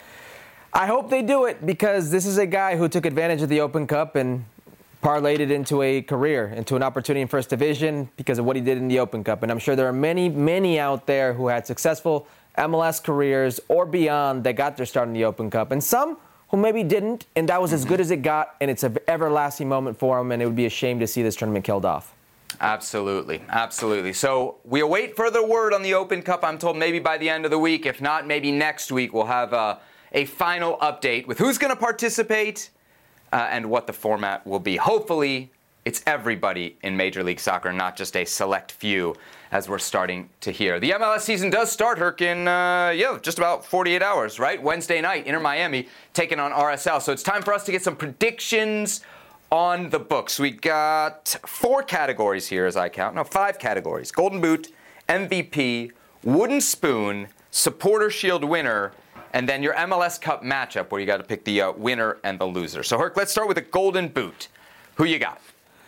I hope they do it, because this is a guy who took advantage of the Open Cup and parlayed it into a career, into an opportunity in First Division because of what he did in the Open Cup. And I'm sure there are many, many out there who had successful M L S careers or beyond that got their start in the Open Cup. And some who maybe didn't, and that was as good as it got, and it's an everlasting moment for them, and it would be a shame to see this tournament killed off. Absolutely, absolutely. So we await further word on the Open Cup. I'm told maybe by the end of the week. If not, maybe next week we'll have a, a final update with who's going to participate, uh, and what the format will be. Hopefully, it's everybody in Major League Soccer, not just a select few, as we're starting to hear. The M L S season does start, Herc, in uh, yeah, just about forty-eight hours, right? Wednesday night, Inter Miami taking on R S L. So it's time for us to get some predictions on the books. We got four categories here, as I count. No, five categories. Golden Boot, M V P, Wooden Spoon, Supporter Shield winner, and then your M L S Cup matchup where you got to pick the uh, winner and the loser. So, Herc, let's start with the Golden Boot. Who you got?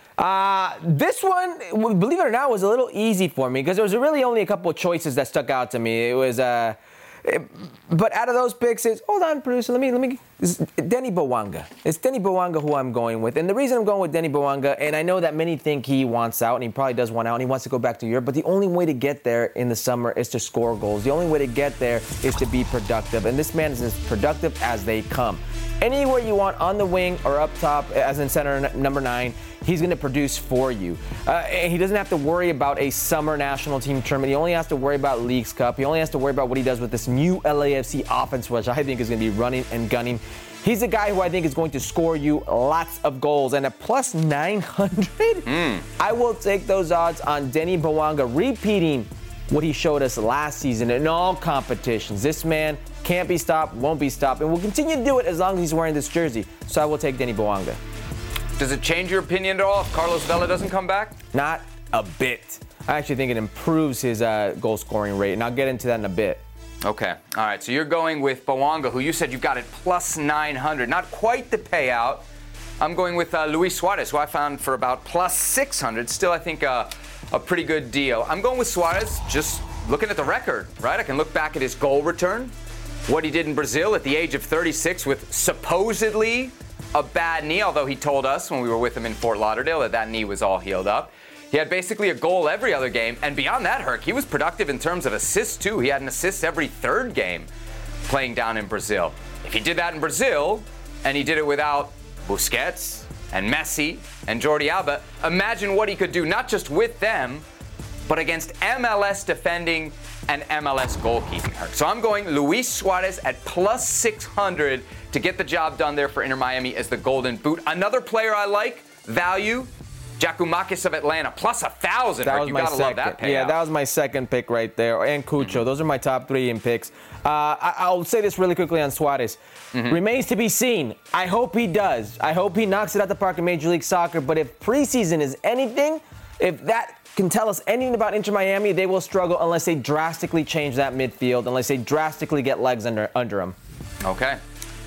Uh, this one, believe it or not, was a little easy for me because there was really only a couple of choices that stuck out to me. It was, uh, it, but out of those picks, it's, hold on, producer, let me, let me, it's Denny Bouanga. It's Denny Bouanga who I'm going with. And the reason I'm going with Denny Bouanga, and I know that many think he wants out, and he probably does want out, and he wants to go back to Europe, but the only way to get there in the summer is to score goals. The only way to get there is to be productive. And this man is as productive as they come. Anywhere you want on the wing or up top, as in center n- number nine, he's going to produce for you. Uh, and he doesn't have to worry about a summer national team tournament. He only has to worry about Leagues Cup. He only has to worry about what he does with this new L A F C offense, which I think is going to be running and gunning. He's a guy who I think is going to score you lots of goals. And at plus nine hundred, mm. I will take those odds on Denny Bouanga repeating what he showed us last season in all competitions. This man can't be stopped, won't be stopped, and will continue to do it as long as he's wearing this jersey. So I will take Denny Bouanga. Does it change your opinion at all if Carlos Vela doesn't come back? Not a bit. I actually think it improves his uh, goal scoring rate, and I'll get into that in a bit. Okay. All right. So you're going with Bouanga, who you said you got at plus nine hundred. Not quite the payout. I'm going with uh, Luis Suarez, who I found for about plus six hundred. Still, I think uh, a pretty good deal. I'm going with Suarez, just looking at the record, right? I can look back at his goal return, what he did in Brazil at the age of thirty-six with supposedly a bad knee, although he told us when we were with him in Fort Lauderdale that that knee was all healed up. He had basically a goal every other game, and beyond that, Herc, he was productive in terms of assists too. He had an assist every third game playing down in Brazil. If he did that in Brazil, and he did it without Busquets and Messi and Jordi Alba, imagine what he could do, not just with them, but against M L S defending and M L S goalkeeping. Herc. So I'm going Luis Suarez at plus six hundred to get the job done there for Inter Miami as the Golden Boot. Another player I like, value, Giakoumakis of Atlanta, plus a thousand. That was you my gotta second. love that payout. Yeah, that was my second pick right there, and Cucho. Mm-hmm. Those are my top three in picks. Uh, I, I'll say this really quickly on Suarez. Mm-hmm. Remains to be seen. I hope he does. I hope he knocks it out the park in Major League Soccer. But if preseason is anything, if that can tell us anything about Inter Miami, they will struggle unless they drastically change that midfield, unless they drastically get legs under under them. Okay.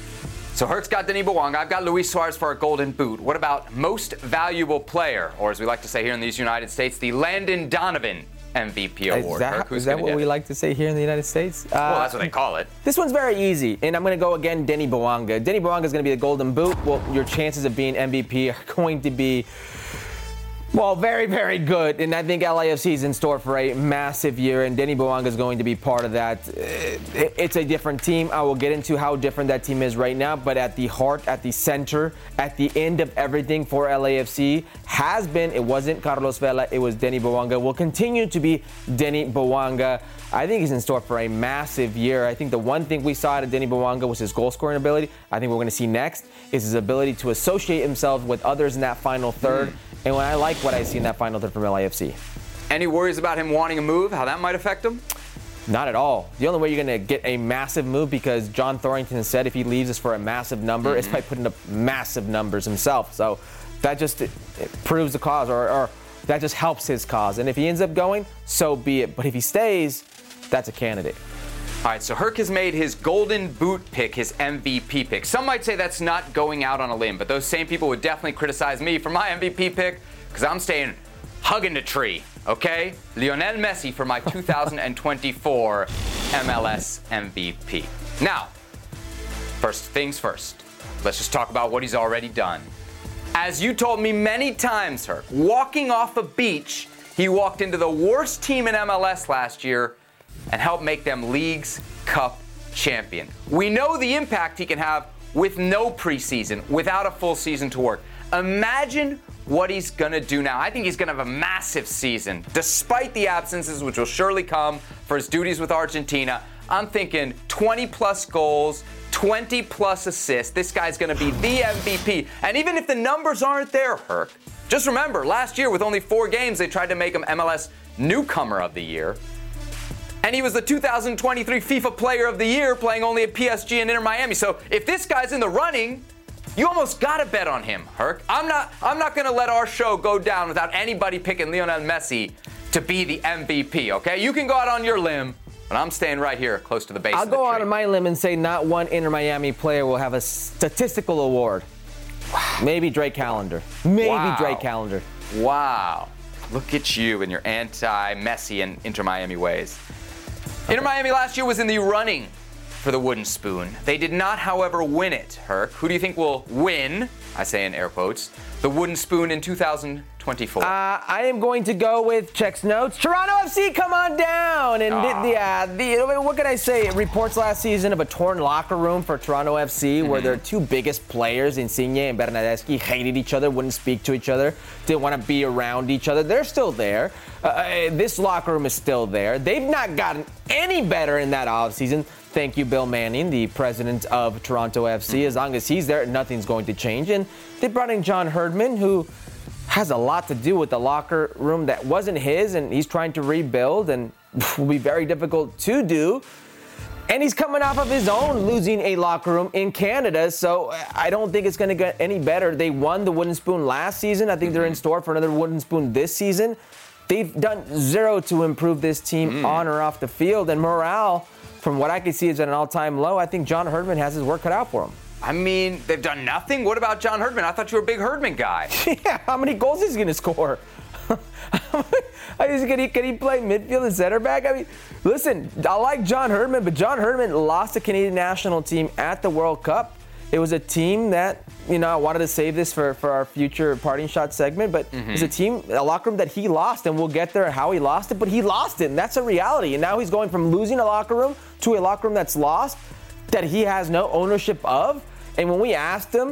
So Herc's got Denny Bouanga. I've got Luis Suarez for our Golden Boot. What about most valuable player, or as we like to say here in these United States, the Landon Donovan M V P award? Is that, Herc, is that what we like to say here in the United States? Uh, well, that's what they call it. This one's very easy, and I'm going to go again, Denny Bouanga. Denny Bouanga is going to be the Golden Boot. Well, your chances of being M V P are going to be, well, very, very good. And I think L A F C is in store for a massive year, and Denny Bouanga is going to be part of that. It's a different team. I will get into how different that team is right now, but at the heart, at the center, at the end of everything for L A F C has been, it wasn't Carlos Vela, it was Denny Bouanga. Will continue to be Denny Bouanga. I think he's in store for a massive year. I think the one thing we saw out of Denny Bouanga was his goal scoring ability. I think what we're going to see next is his ability to associate himself with others in that final third. Mm. And when I like what I see in that final third from L A F C. Any worries about him wanting a move, how that might affect him? Not at all. The only way you're going to get a massive move, because John Thorrington said if he leaves us for a massive number, mm-hmm. it's by putting up massive numbers himself. So that just it, it proves the cause, or, or that just helps his cause. And if he ends up going, so be it. But if he stays, that's a candidate. All right, so Herc has made his Golden Boot pick his M V P pick. Some might say that's not going out on a limb, but those same people would definitely criticize me for my M V P pick because I'm staying hugging the tree, okay? Lionel Messi for my two thousand twenty-four M L S M V P. Now, first things first, let's just talk about what he's already done. As you told me many times, Herc, walking off a beach, he walked into the worst team in M L S last year and help make them Leagues Cup champion. We know the impact he can have with no preseason, without a full season to work. Imagine what he's gonna do now. I think he's gonna have a massive season, despite the absences, which will surely come for his duties with Argentina. I'm thinking twenty plus goals, twenty plus assists. This guy's going to be the M V P. And even if the numbers aren't there, Herc, just remember, last year with only four games, they tried to make him M L S Newcomer of the Year. And he was the two thousand twenty-three FIFA Player of the Year, playing only at P S G and Inter Miami. So if this guy's in the running, you almost got to bet on him, Herc. I'm not I'm not going to let our show go down without anybody picking Lionel Messi to be the M V P, okay? You can go out on your limb, but I'm staying right here close to the base I'll of the go tree. out on my limb and say not one Inter Miami player will have a statistical award. Maybe Drake Callender. Maybe Wow. Drake Callender. Wow. Look at you and your anti-Messi and Inter Miami ways. Okay. Inter Miami last year was in the running for the wooden spoon. They did not, however, win it, Herc. Who do you think will win, I say in air quotes, the wooden spoon in two thousand twenty-four? Uh, I am going to go with Check's notes. Toronto F C, come on down. And Ah. the, uh, the, what can I say? Reports last season of a torn locker room for Toronto F C mm-hmm. where their two biggest players, Insigne and Bernardeschi, hated each other, wouldn't speak to each other, didn't want to be around each other. They're still there. Uh, this locker room is still there. They've not gotten any better in that offseason. Thank you, Bill Manning, the president of Toronto F C. As long as he's there, nothing's going to change. And they brought in John Herdman, who has a lot to do with the locker room that wasn't his, and he's trying to rebuild, and will be very difficult to do. And he's coming off of his own losing a locker room in Canada, so I don't think it's going to get any better. They won the Wooden Spoon last season. I think they're in store for another Wooden Spoon this season. They've done zero to improve this team mm. on or off the field, and morale, from what I can see, is at an all-time low. I think John Herdman has his work cut out for him. I mean, they've done nothing? What about John Herdman? I thought you were a big Herdman guy. Yeah, how many goals is he going to score? can, he, can he play midfield and center back? I mean, listen, I like John Herdman, but John Herdman lost the Canadian national team at the World Cup. It was a team that, you know, I wanted to save this for, for our future parting shot segment, but mm-hmm. it's a team, a locker room that he lost, and we'll get there how he lost it, but he lost it, and that's a reality. And now he's going from losing a locker room to a locker room that's lost, that he has no ownership of. And when we asked him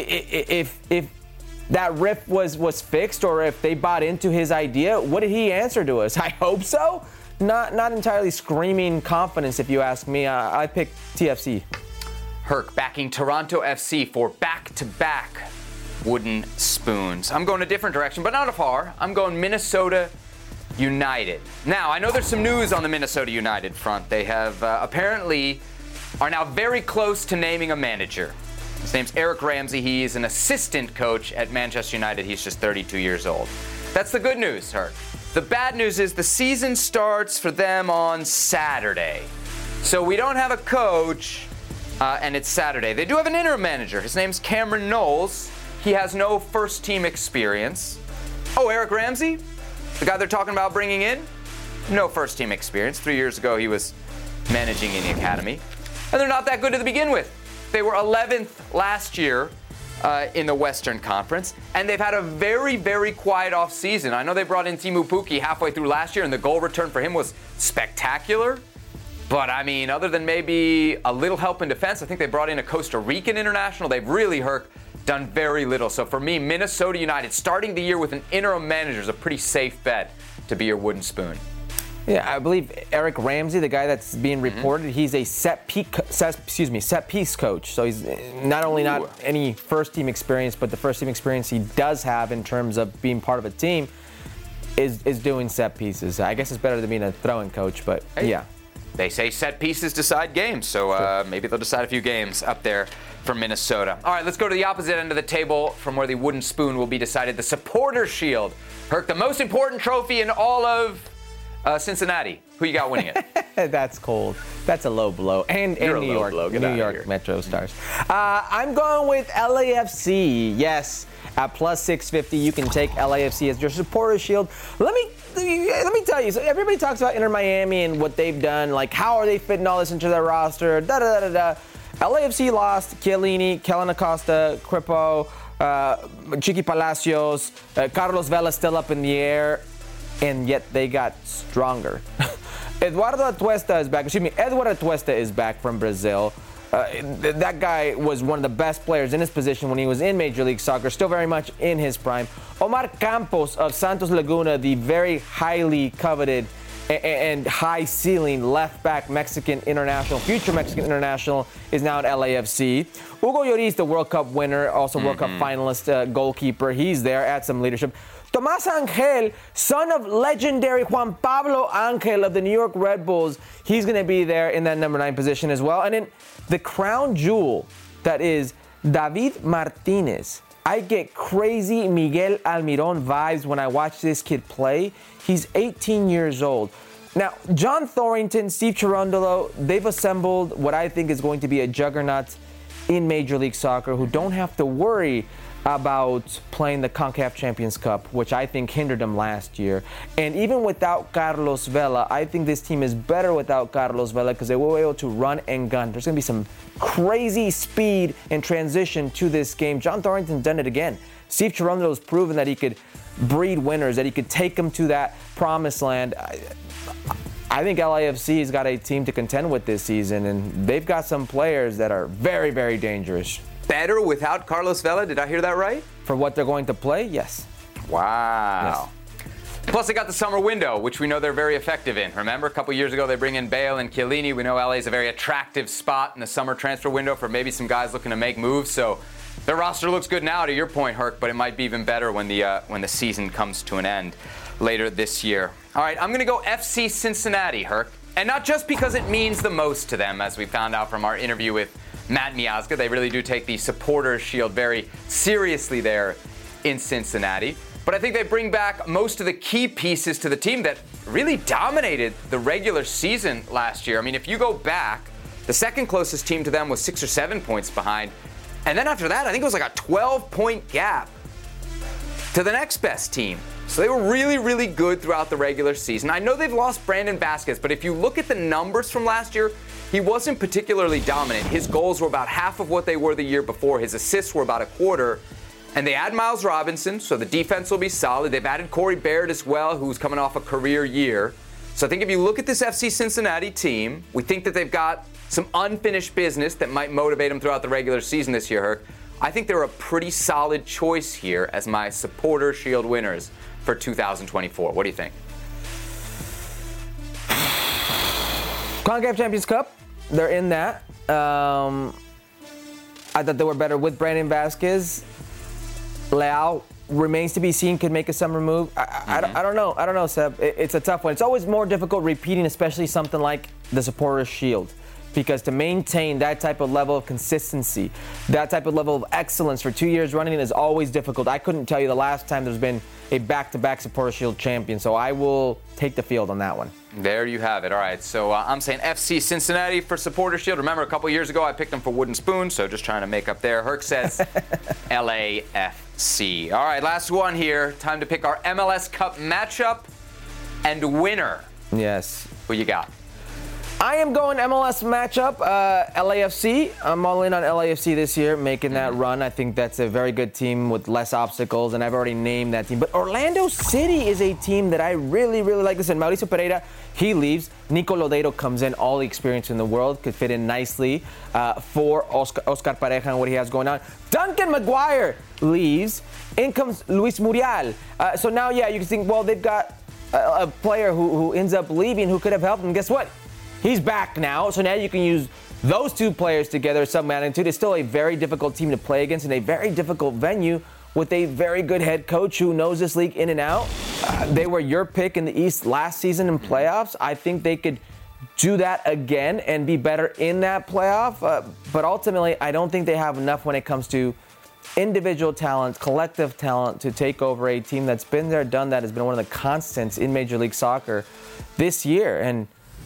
if if that rift was, was fixed or if they bought into his idea, what did he answer to us? I hope so. Not not entirely screaming confidence, if you ask me. Uh, I picked T F C. Herc backing Toronto F C for back-to-back wooden spoons. I'm going a different direction, but not far. I'm going Minnesota United. Now, I know there's some news on the Minnesota United front. They have uh, apparently are now very close to naming a manager. His name's Eric Ramsey. He's an assistant coach at Manchester United. He's just thirty-two years old. That's the good news, Herc. The bad news is the season starts for them on Saturday. So we don't have a coach, uh, and it's Saturday. They do have an interim manager. His name's Cameron Knowles. He has no first-team experience. Oh, Eric Ramsey? The guy they're talking about bringing in? No first-team experience. Three years ago, he was managing in the academy. And they're not that good to begin with. They were eleventh last year uh, in the Western Conference, and they've had a very, very quiet offseason. I know they brought in Teemu Pukki halfway through last year, and the goal return for him was spectacular. But, I mean, other than maybe a little help in defense, I think they brought in a Costa Rican international. They've really, Herc, done very little. So for me, Minnesota United, starting the year with an interim manager is a pretty safe bet to be your wooden spoon. Yeah, I believe Eric Ramsey, the guy that's being reported, mm-hmm. he's a set piece, set, excuse me, set piece coach. So he's not only not Ooh. any first team experience, but the first team experience he does have in terms of being part of a team is is doing set pieces. I guess it's better than being a throwing coach, but hey, yeah. They say set pieces decide games, so uh, maybe they'll decide a few games up there for Minnesota. All right, let's go to the opposite end of the table from where the wooden spoon will be decided. The Supporter Shield. Herc, the most important trophy in all of Uh, Cincinnati. Who you got winning it? That's cold. That's a low blow. And, and New York, blow. New York Metro Stars. Uh, I'm going with L A F C. Yes, at plus six fifty, you can take L A F C as your supporter shield. Let me let me tell you. So everybody talks about Inter Miami and what they've done. Like, how are they fitting all this into their roster? Da da da da da. L A F C lost Chiellini, Kellen Acosta, Kripo, uh, Chiqui Palacios, uh, Carlos Vela still up in the air. And yet they got stronger. Eduardo Atuesta is back. Excuse me, Eduardo Atuesta is back from Brazil. Uh, th- that guy was one of the best players in his position when he was in Major League Soccer, still very much in his prime. Omar Campos of Santos Laguna, the very highly coveted and, and high ceiling left back Mexican international, future Mexican international, is now at L A F C. Hugo Lloris, the World Cup winner, also mm-hmm. World Cup finalist, uh, goalkeeper. He's there, at some leadership. Tomas Angel, son of legendary Juan Pablo Angel of the New York Red Bulls, he's going to be there in that number nine position as well. And then the crown jewel that is David Martinez. I get crazy Miguel Almiron vibes when I watch this kid play. He's eighteen years old. Now, John Thornton, Steve Cherundolo, they've assembled what I think is going to be a juggernaut in Major League Soccer who don't have to worry about playing the CONCACAF Champions Cup, which I think hindered them last year. And even without Carlos Vela, I think this team is better without Carlos Vela because they were able to run and gun. There's going to be some crazy speed and transition to this game. John Thornton's done it again. Steve Cherundolo's proven that he could breed winners, that he could take them to that promised land. I, I think L A F C has got a team to contend with this season, and they've got some players that are very, very dangerous. Better without Carlos Vela? Did I hear that right? For what they're going to play, yes. Wow. Yes. Plus, they got the summer window, which we know they're very effective in. Remember, a couple years ago, they bring in Bale and Chiellini. We know L A is a very attractive spot in the summer transfer window for maybe some guys looking to make moves. So their roster looks good now, to your point, Herc, but it might be even better when the uh, when the season comes to an end later this year. All right, I'm going to go F C Cincinnati, Herc. And not just because it means the most to them, as we found out from our interview with Matt Miazga. They really do take the Supporters' Shield very seriously there in Cincinnati. But I think they bring back most of the key pieces to the team that really dominated the regular season last year. I mean, if you go back, the second closest team to them was six or seven points behind. And then after that, I think it was like a twelve-point gap to the next best team. So they were really, really good throughout the regular season. I know they've lost Brandon Vasquez, but if you look at the numbers from last year, he wasn't particularly dominant. His goals were about half of what they were the year before. His assists were about a quarter. And they add Miles Robinson, so the defense will be solid. They've added Corey Baird as well, who's coming off a career year. So I think if you look at this F C Cincinnati team, we think that they've got some unfinished business that might motivate them throughout the regular season this year, Herc. I think they're a pretty solid choice here as my Supporters' Shield winners for two thousand twenty-four. What do you think? CONCACAF Champions Cup, they're in that. Um, I thought they were better with Brandon Vasquez. Leao remains to be seen, could make a summer move. I, mm-hmm. I, don't, I don't know. I don't know, Seb. It, it's a tough one. It's always more difficult repeating, especially something like the Supporters' Shield. Because to maintain that type of level of consistency, that type of level of excellence for two years running is always difficult. I couldn't tell you the last time there's been a back-to-back Supporters' Shield champion, so I will take the field on that one. There you have it. All right, so uh, I'm saying F C Cincinnati for Supporters' Shield. Remember, a couple years ago, I picked them for Wooden Spoon, so just trying to make up there. Herc says L A F C. All right, last one here. Time to pick our M L S Cup matchup and winner. Yes. Who you got? I am going M L S matchup, uh, L A F C. I'm all in on L A F C this year, making that run. I think that's a very good team with less obstacles, and I've already named that team. But Orlando City is a team that I really, really like. Listen, Mauricio Pereira, he leaves. Nico Lodeiro comes in, all the experience in the world, could fit in nicely uh, for Oscar, Oscar Pareja and what he has going on. Duncan McGuire leaves. In comes Luis Muriel. Uh, so now, yeah, you can think, well, they've got a, a player who, who ends up leaving who could have helped them. Guess what? He's back now, so now you can use those two players together at some magnitude. It's still a very difficult team to play against in a very difficult venue with a very good head coach who knows this league in and out. Uh, they were your pick in the East last season in playoffs. I think they could do that again and be better in that playoff. Uh, but ultimately, I don't think they have enough when it comes to individual talent, collective talent to take over a team that's been there, done that, has been one of the constants in Major League Soccer this year. And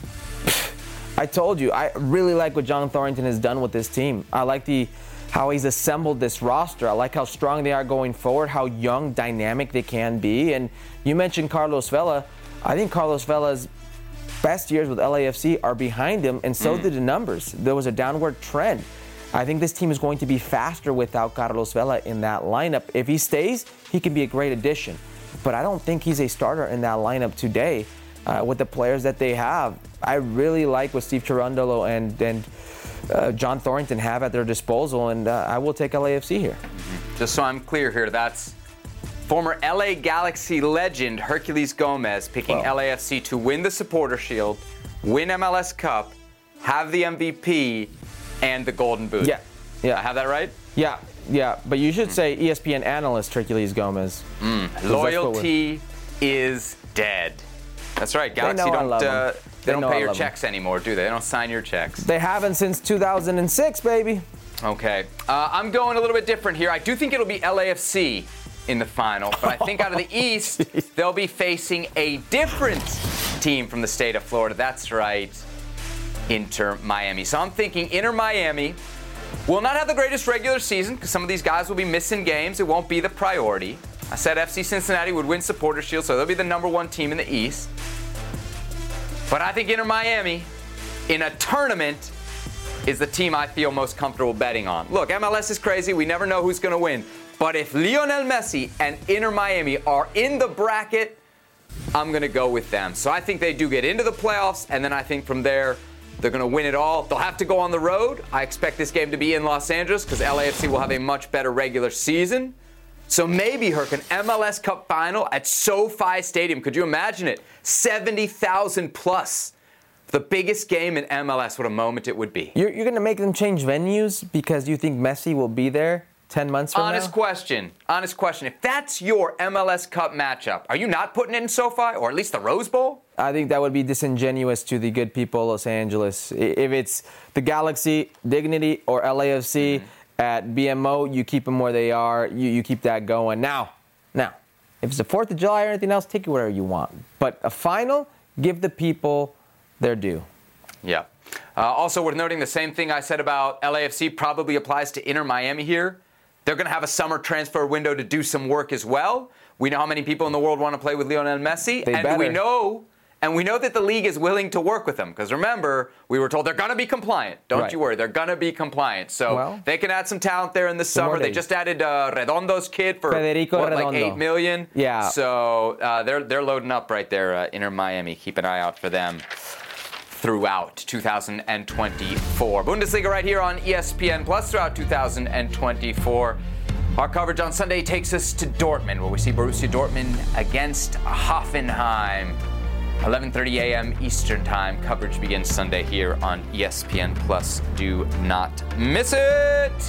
I told you, I really like what John Thornton has done with this team. I like the how he's assembled this roster. I like how strong they are going forward, how young, dynamic they can be. And you mentioned Carlos Vela. I think Carlos Vela's best years with L A F C are behind him, and so mm. did the numbers. There was a downward trend. I think this team is going to be faster without Carlos Vela in that lineup. If he stays, he can be a great addition. But I don't think he's a starter in that lineup today. Uh, with the players that they have, I really like what Steve Cherundolo and and uh, John Thornton have at their disposal, and uh, I will take L A F C here. Just so I'm clear here, that's Former L A Galaxy legend Herculez Gomez picking Well. L A F C to win the Supporter Shield, win M L S Cup, have the M V P, and the Golden Boot. Yeah, yeah. I have that right? Yeah, yeah. But you should say E S P N analyst Herculez Gomez. Loyalty is dead. That's right. Galaxy know I don't love uh, them. they, They don't know pay I your love them. checks anymore, do they? They don't sign your checks. They haven't since two thousand six, baby. Okay. Uh, I'm going a little bit different here. I do think it'll be L A F C in the final, but I think out of the East, they'll be facing a different team from the state of Florida. That's right, Inter Miami. So I'm thinking Inter Miami will not have the greatest regular season because some of these guys will be missing games. It won't be the priority. I said F C Cincinnati would win Supporter Shield, so they'll be the number one team in the East. But I think Inter Miami in a tournament is the team I feel most comfortable betting on. Look, M L S is crazy. We never know who's going to win. But if Lionel Messi and Inter Miami are in the bracket, I'm going to go with them. So I think they do get into the playoffs, and then I think from there, they're going to win it all. They'll have to go on the road. I expect this game to be in Los Angeles because L A F C will have a much better regular season. So maybe, Herc, an M L S Cup final at SoFi Stadium. Could you imagine it? seventy thousand plus. The biggest game in M L S. What a moment it would be. You're, you're going to make them change venues because you think Messi will be there ten months from Honest now? question. Honest question. If that's your M L S Cup matchup, are you not putting it in SoFi or at least the Rose Bowl? I think that would be disingenuous to the good people of Los Angeles. I- If it's the Galaxy, Dignity, or L A F C Mm-hmm. at B M O, you keep them where they are. You, you keep that going. Now, now, if it's the fourth of July or anything else, take it wherever you want. But a final, give the people their due. Yeah. Uh, also worth noting, the same thing I said about L A F C probably applies to Inter Miami here. They're going to have a summer transfer window to do some work as well. We know how many people in the world want to play with Lionel Messi. They and better. we know and we know that the league is willing to work with them. Because remember, we were told they're going to be compliant. Don't Right. you worry. They're going to be compliant. So Well, they can add some talent there in the summer. more They days. just added uh, Redondo's kid for Federico what, like Redondo. eight million. Yeah. So uh, they're they're loading up right there, uh, Inter Miami. Keep an eye out for them throughout two thousand twenty-four. Bundesliga right here on E S P N Plus throughout two thousand twenty-four. Our coverage on Sunday takes us to Dortmund, where we see Borussia Dortmund against Hoffenheim. eleven thirty a.m. Eastern Time. Coverage begins Sunday here on E S P N Plus. Do not miss it.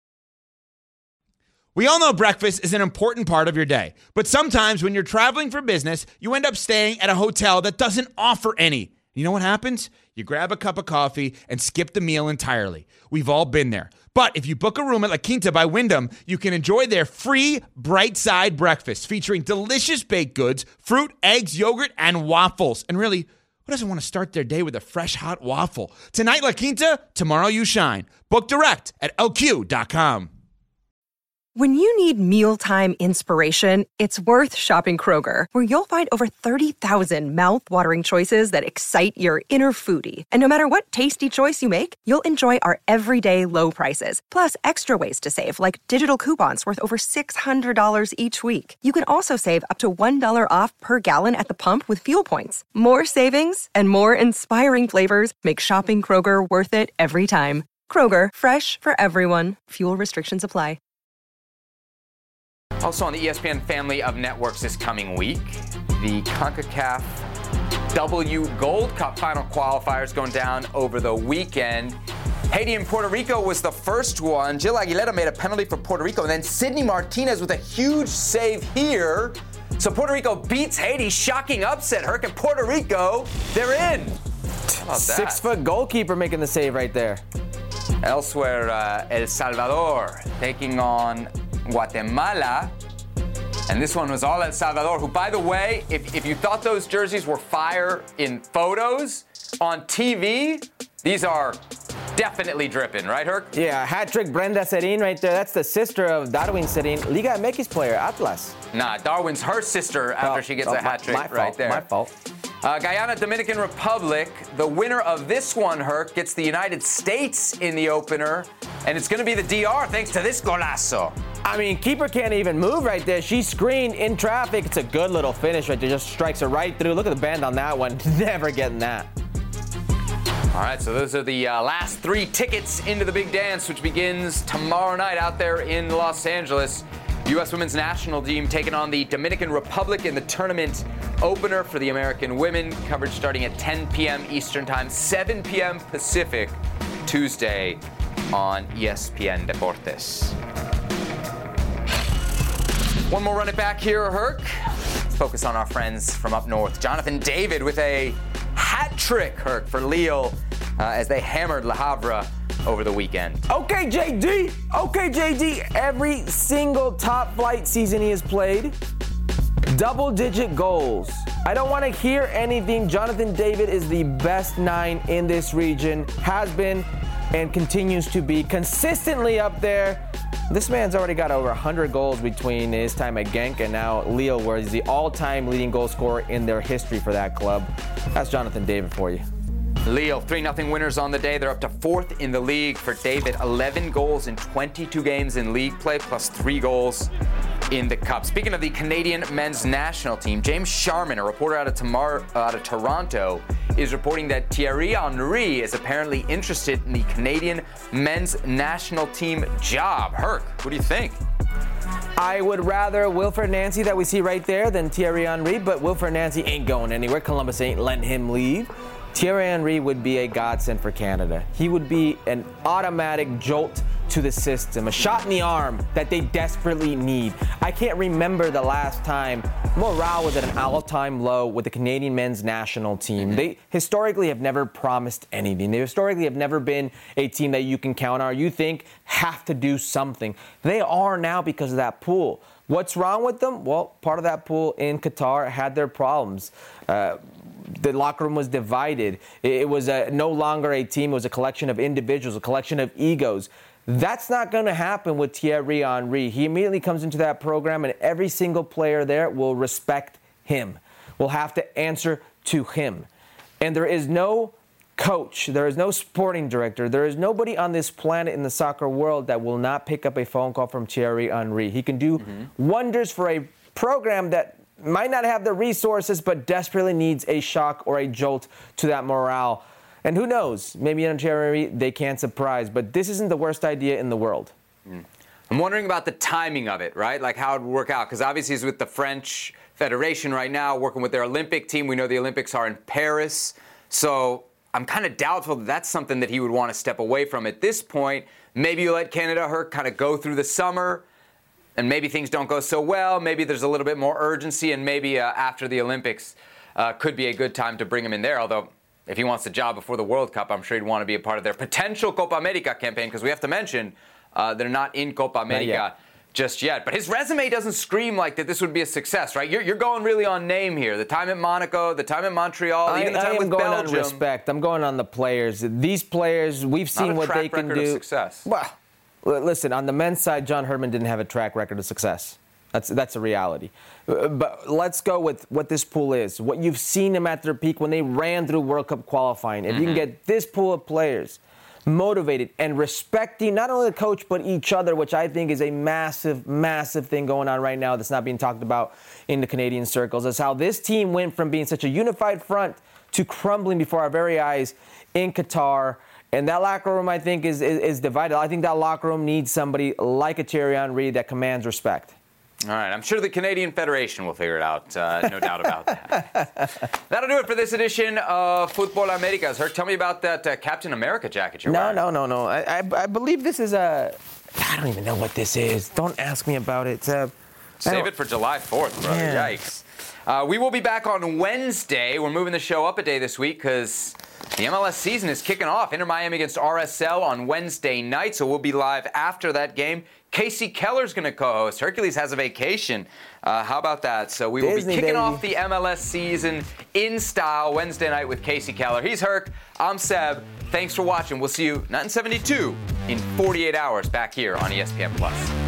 We all know breakfast is an important part of your day, but sometimes when you're traveling for business, you end up staying at a hotel that doesn't offer any. You know what happens? You grab a cup of coffee and skip the meal entirely. We've all been there. But if you book a room at La Quinta by Wyndham, you can enjoy their free Bright Side breakfast featuring delicious baked goods, fruit, eggs, yogurt, and waffles. And really, who doesn't want to start their day with a fresh hot waffle? Tonight, La Quinta, tomorrow you shine. Book direct at L Q dot com. When you need mealtime inspiration, it's worth shopping Kroger, where you'll find over thirty thousand mouth-watering choices that excite your inner foodie. And no matter what tasty choice you make, you'll enjoy our everyday low prices, plus extra ways to save, like digital coupons worth over six hundred dollars each week. You can also save up to one dollar off per gallon at the pump with fuel points. More savings and more inspiring flavors make shopping Kroger worth it every time. Kroger, fresh for everyone. Fuel restrictions apply. Also on the E S P N family of networks this coming week, the CONCACAF W Gold Cup final qualifiers going down over the weekend. Haiti and Puerto Rico was the first one. Gil Aguilera made a penalty for Puerto Rico, and then Sidney Martinez with a huge save here. So Puerto Rico beats Haiti, shocking upset. Herc and Puerto Rico, they're in. How about that? Six-foot goalkeeper making the save right there. Elsewhere, uh, El Salvador taking on Guatemala. And this one was all El Salvador, who, by the way, if, if you thought those jerseys were fire in photos, on T V, these are definitely dripping, right, Herc? Yeah, hat-trick Brenda Serin right there. That's the sister of Darwin Serin, Liga M X player, Atlas. Nah, Darwin's her sister after Oh, she gets oh, a hat trick my, my right fault, there. My fault. Uh, Guyana, Dominican Republic. The winner of this one, Herc, gets the United States in the opener, and it's going to be the D R thanks to this golazo. I mean, keeper can't even move right there. She's screened in traffic. It's a good little finish right there. Just strikes her right through. Look at the bend on that one. Never getting that. All right, so those are the uh, last three tickets into the big dance, which begins tomorrow night out there in Los Angeles. U S women's national team taking on the Dominican Republic in the tournament opener for the American women. Coverage starting at ten p.m. Eastern Time, seven p.m. Pacific, Tuesday on E S P N Deportes. One more run it back here, Herc. Let's focus on our friends from up north. Jonathan David with a hat trick, Herc, for Lille uh, as they hammered Le Havre over the weekend. Okay, J D. Okay, J D. Every single top flight season he has played, double-digit goals. I don't want to hear anything. Jonathan David is the best nine in this region, has been and continues to be consistently up there. This man's already got over one hundred goals between his time at Genk and now Lille, where he's the all-time leading goal scorer in their history for that club. That's Jonathan David for you. Lille, three nothing winners on the day. They're up to fourth in the league for David. eleven goals in twenty-two games in league play, plus three goals in the Cup. Speaking of the Canadian men's national team, James Sharman, a reporter out of, Tamar, uh, out of Toronto, is reporting that Thierry Henry is apparently interested in the Canadian men's national team job. Herc, what do you think? I would rather Wilfred Nancy that we see right there than Thierry Henry, but Wilfred Nancy ain't going anywhere. Columbus ain't letting him leave. Thierry Henry would be a godsend for Canada. He would be an automatic jolt to the system, a shot in the arm that they desperately need. I can't remember the last time morale was at an all-time low with the Canadian men's national team. Mm-hmm. They historically have never promised anything. They historically have never been a team that you can count on or you think have to do something. They are now because of that pool. What's wrong with them? Well, part of that pool in Qatar had their problems. Uh, the locker room was divided. It was a, no longer a team. It was a collection of individuals, a collection of egos. That's not going to happen with Thierry Henry. He immediately comes into that program, and every single player there will respect him, will have to answer to him. And there is no coach, there is no sporting director, there is nobody on this planet in the soccer world that will not pick up a phone call from Thierry Henry. He can do mm-hmm. wonders for a program that might not have the resources, but desperately needs a shock or a jolt to that morale. And who knows, maybe in Thierry they can't surprise, but this isn't the worst idea in the world. Mm. I'm wondering about the timing of it, right? Like how it would work out, because obviously he's with the French Federation right now, working with their Olympic team. We know the Olympics are in Paris, so I'm kind of doubtful that that's something that he would want to step away from at this point. Maybe you let Canada Herc kind of go through the summer, and maybe things don't go so well. Maybe there's a little bit more urgency, and maybe uh, after the Olympics uh, could be a good time to bring him in there, although if he wants the job before the World Cup, I'm sure he'd want to be a part of their potential Copa America campaign, because we have to mention uh, they're not in Copa America yet. just yet. But his resume doesn't scream like that this would be a success, right? You're, you're going really on name here. The time at Monaco, the time at Montreal, I, even the time I am with going Belgium. on respect. I'm going on the players. These players, we've seen what they can do. Not a track record of success. Well, listen, on the men's side, John Herdman didn't have a track record of success. That's that's a reality. But let's go with what this pool is. What you've seen them at their peak when they ran through World Cup qualifying. If mm-hmm. you can get this pool of players motivated and respecting not only the coach but each other, which I think is a massive, massive thing going on right now that's not being talked about in the Canadian circles, is how this team went from being such a unified front to crumbling before our very eyes in Qatar. And that locker room, I think, is, is, is divided. I think that locker room needs somebody like a Thierry Henry that commands respect. All right, I'm sure the Canadian Federation will figure it out, uh, no doubt about that. That'll do it for this edition of Futbol Americas. Herc, tell me about that uh, Captain America jacket you're no, wearing. No, no, no, no. I, I, I believe this is a... I don't even know what this is. Don't ask me about it. Uh, Save it for July fourth, brother. Yeah. Yikes. Uh, we will be back on Wednesday. We're moving the show up a day this week because the M L S season is kicking off. Inter Miami against R S L on Wednesday night, so we'll be live after that game. Casey Keller's going to co-host. Hercules has a vacation. Uh, how about that? So we will Disney, be kicking baby. off the M L S season in style Wednesday night with Casey Keller. He's Herc. I'm Seb. Thanks for watching. We'll see you not in seventy-two, in forty-eight hours back here on E S P N Plus.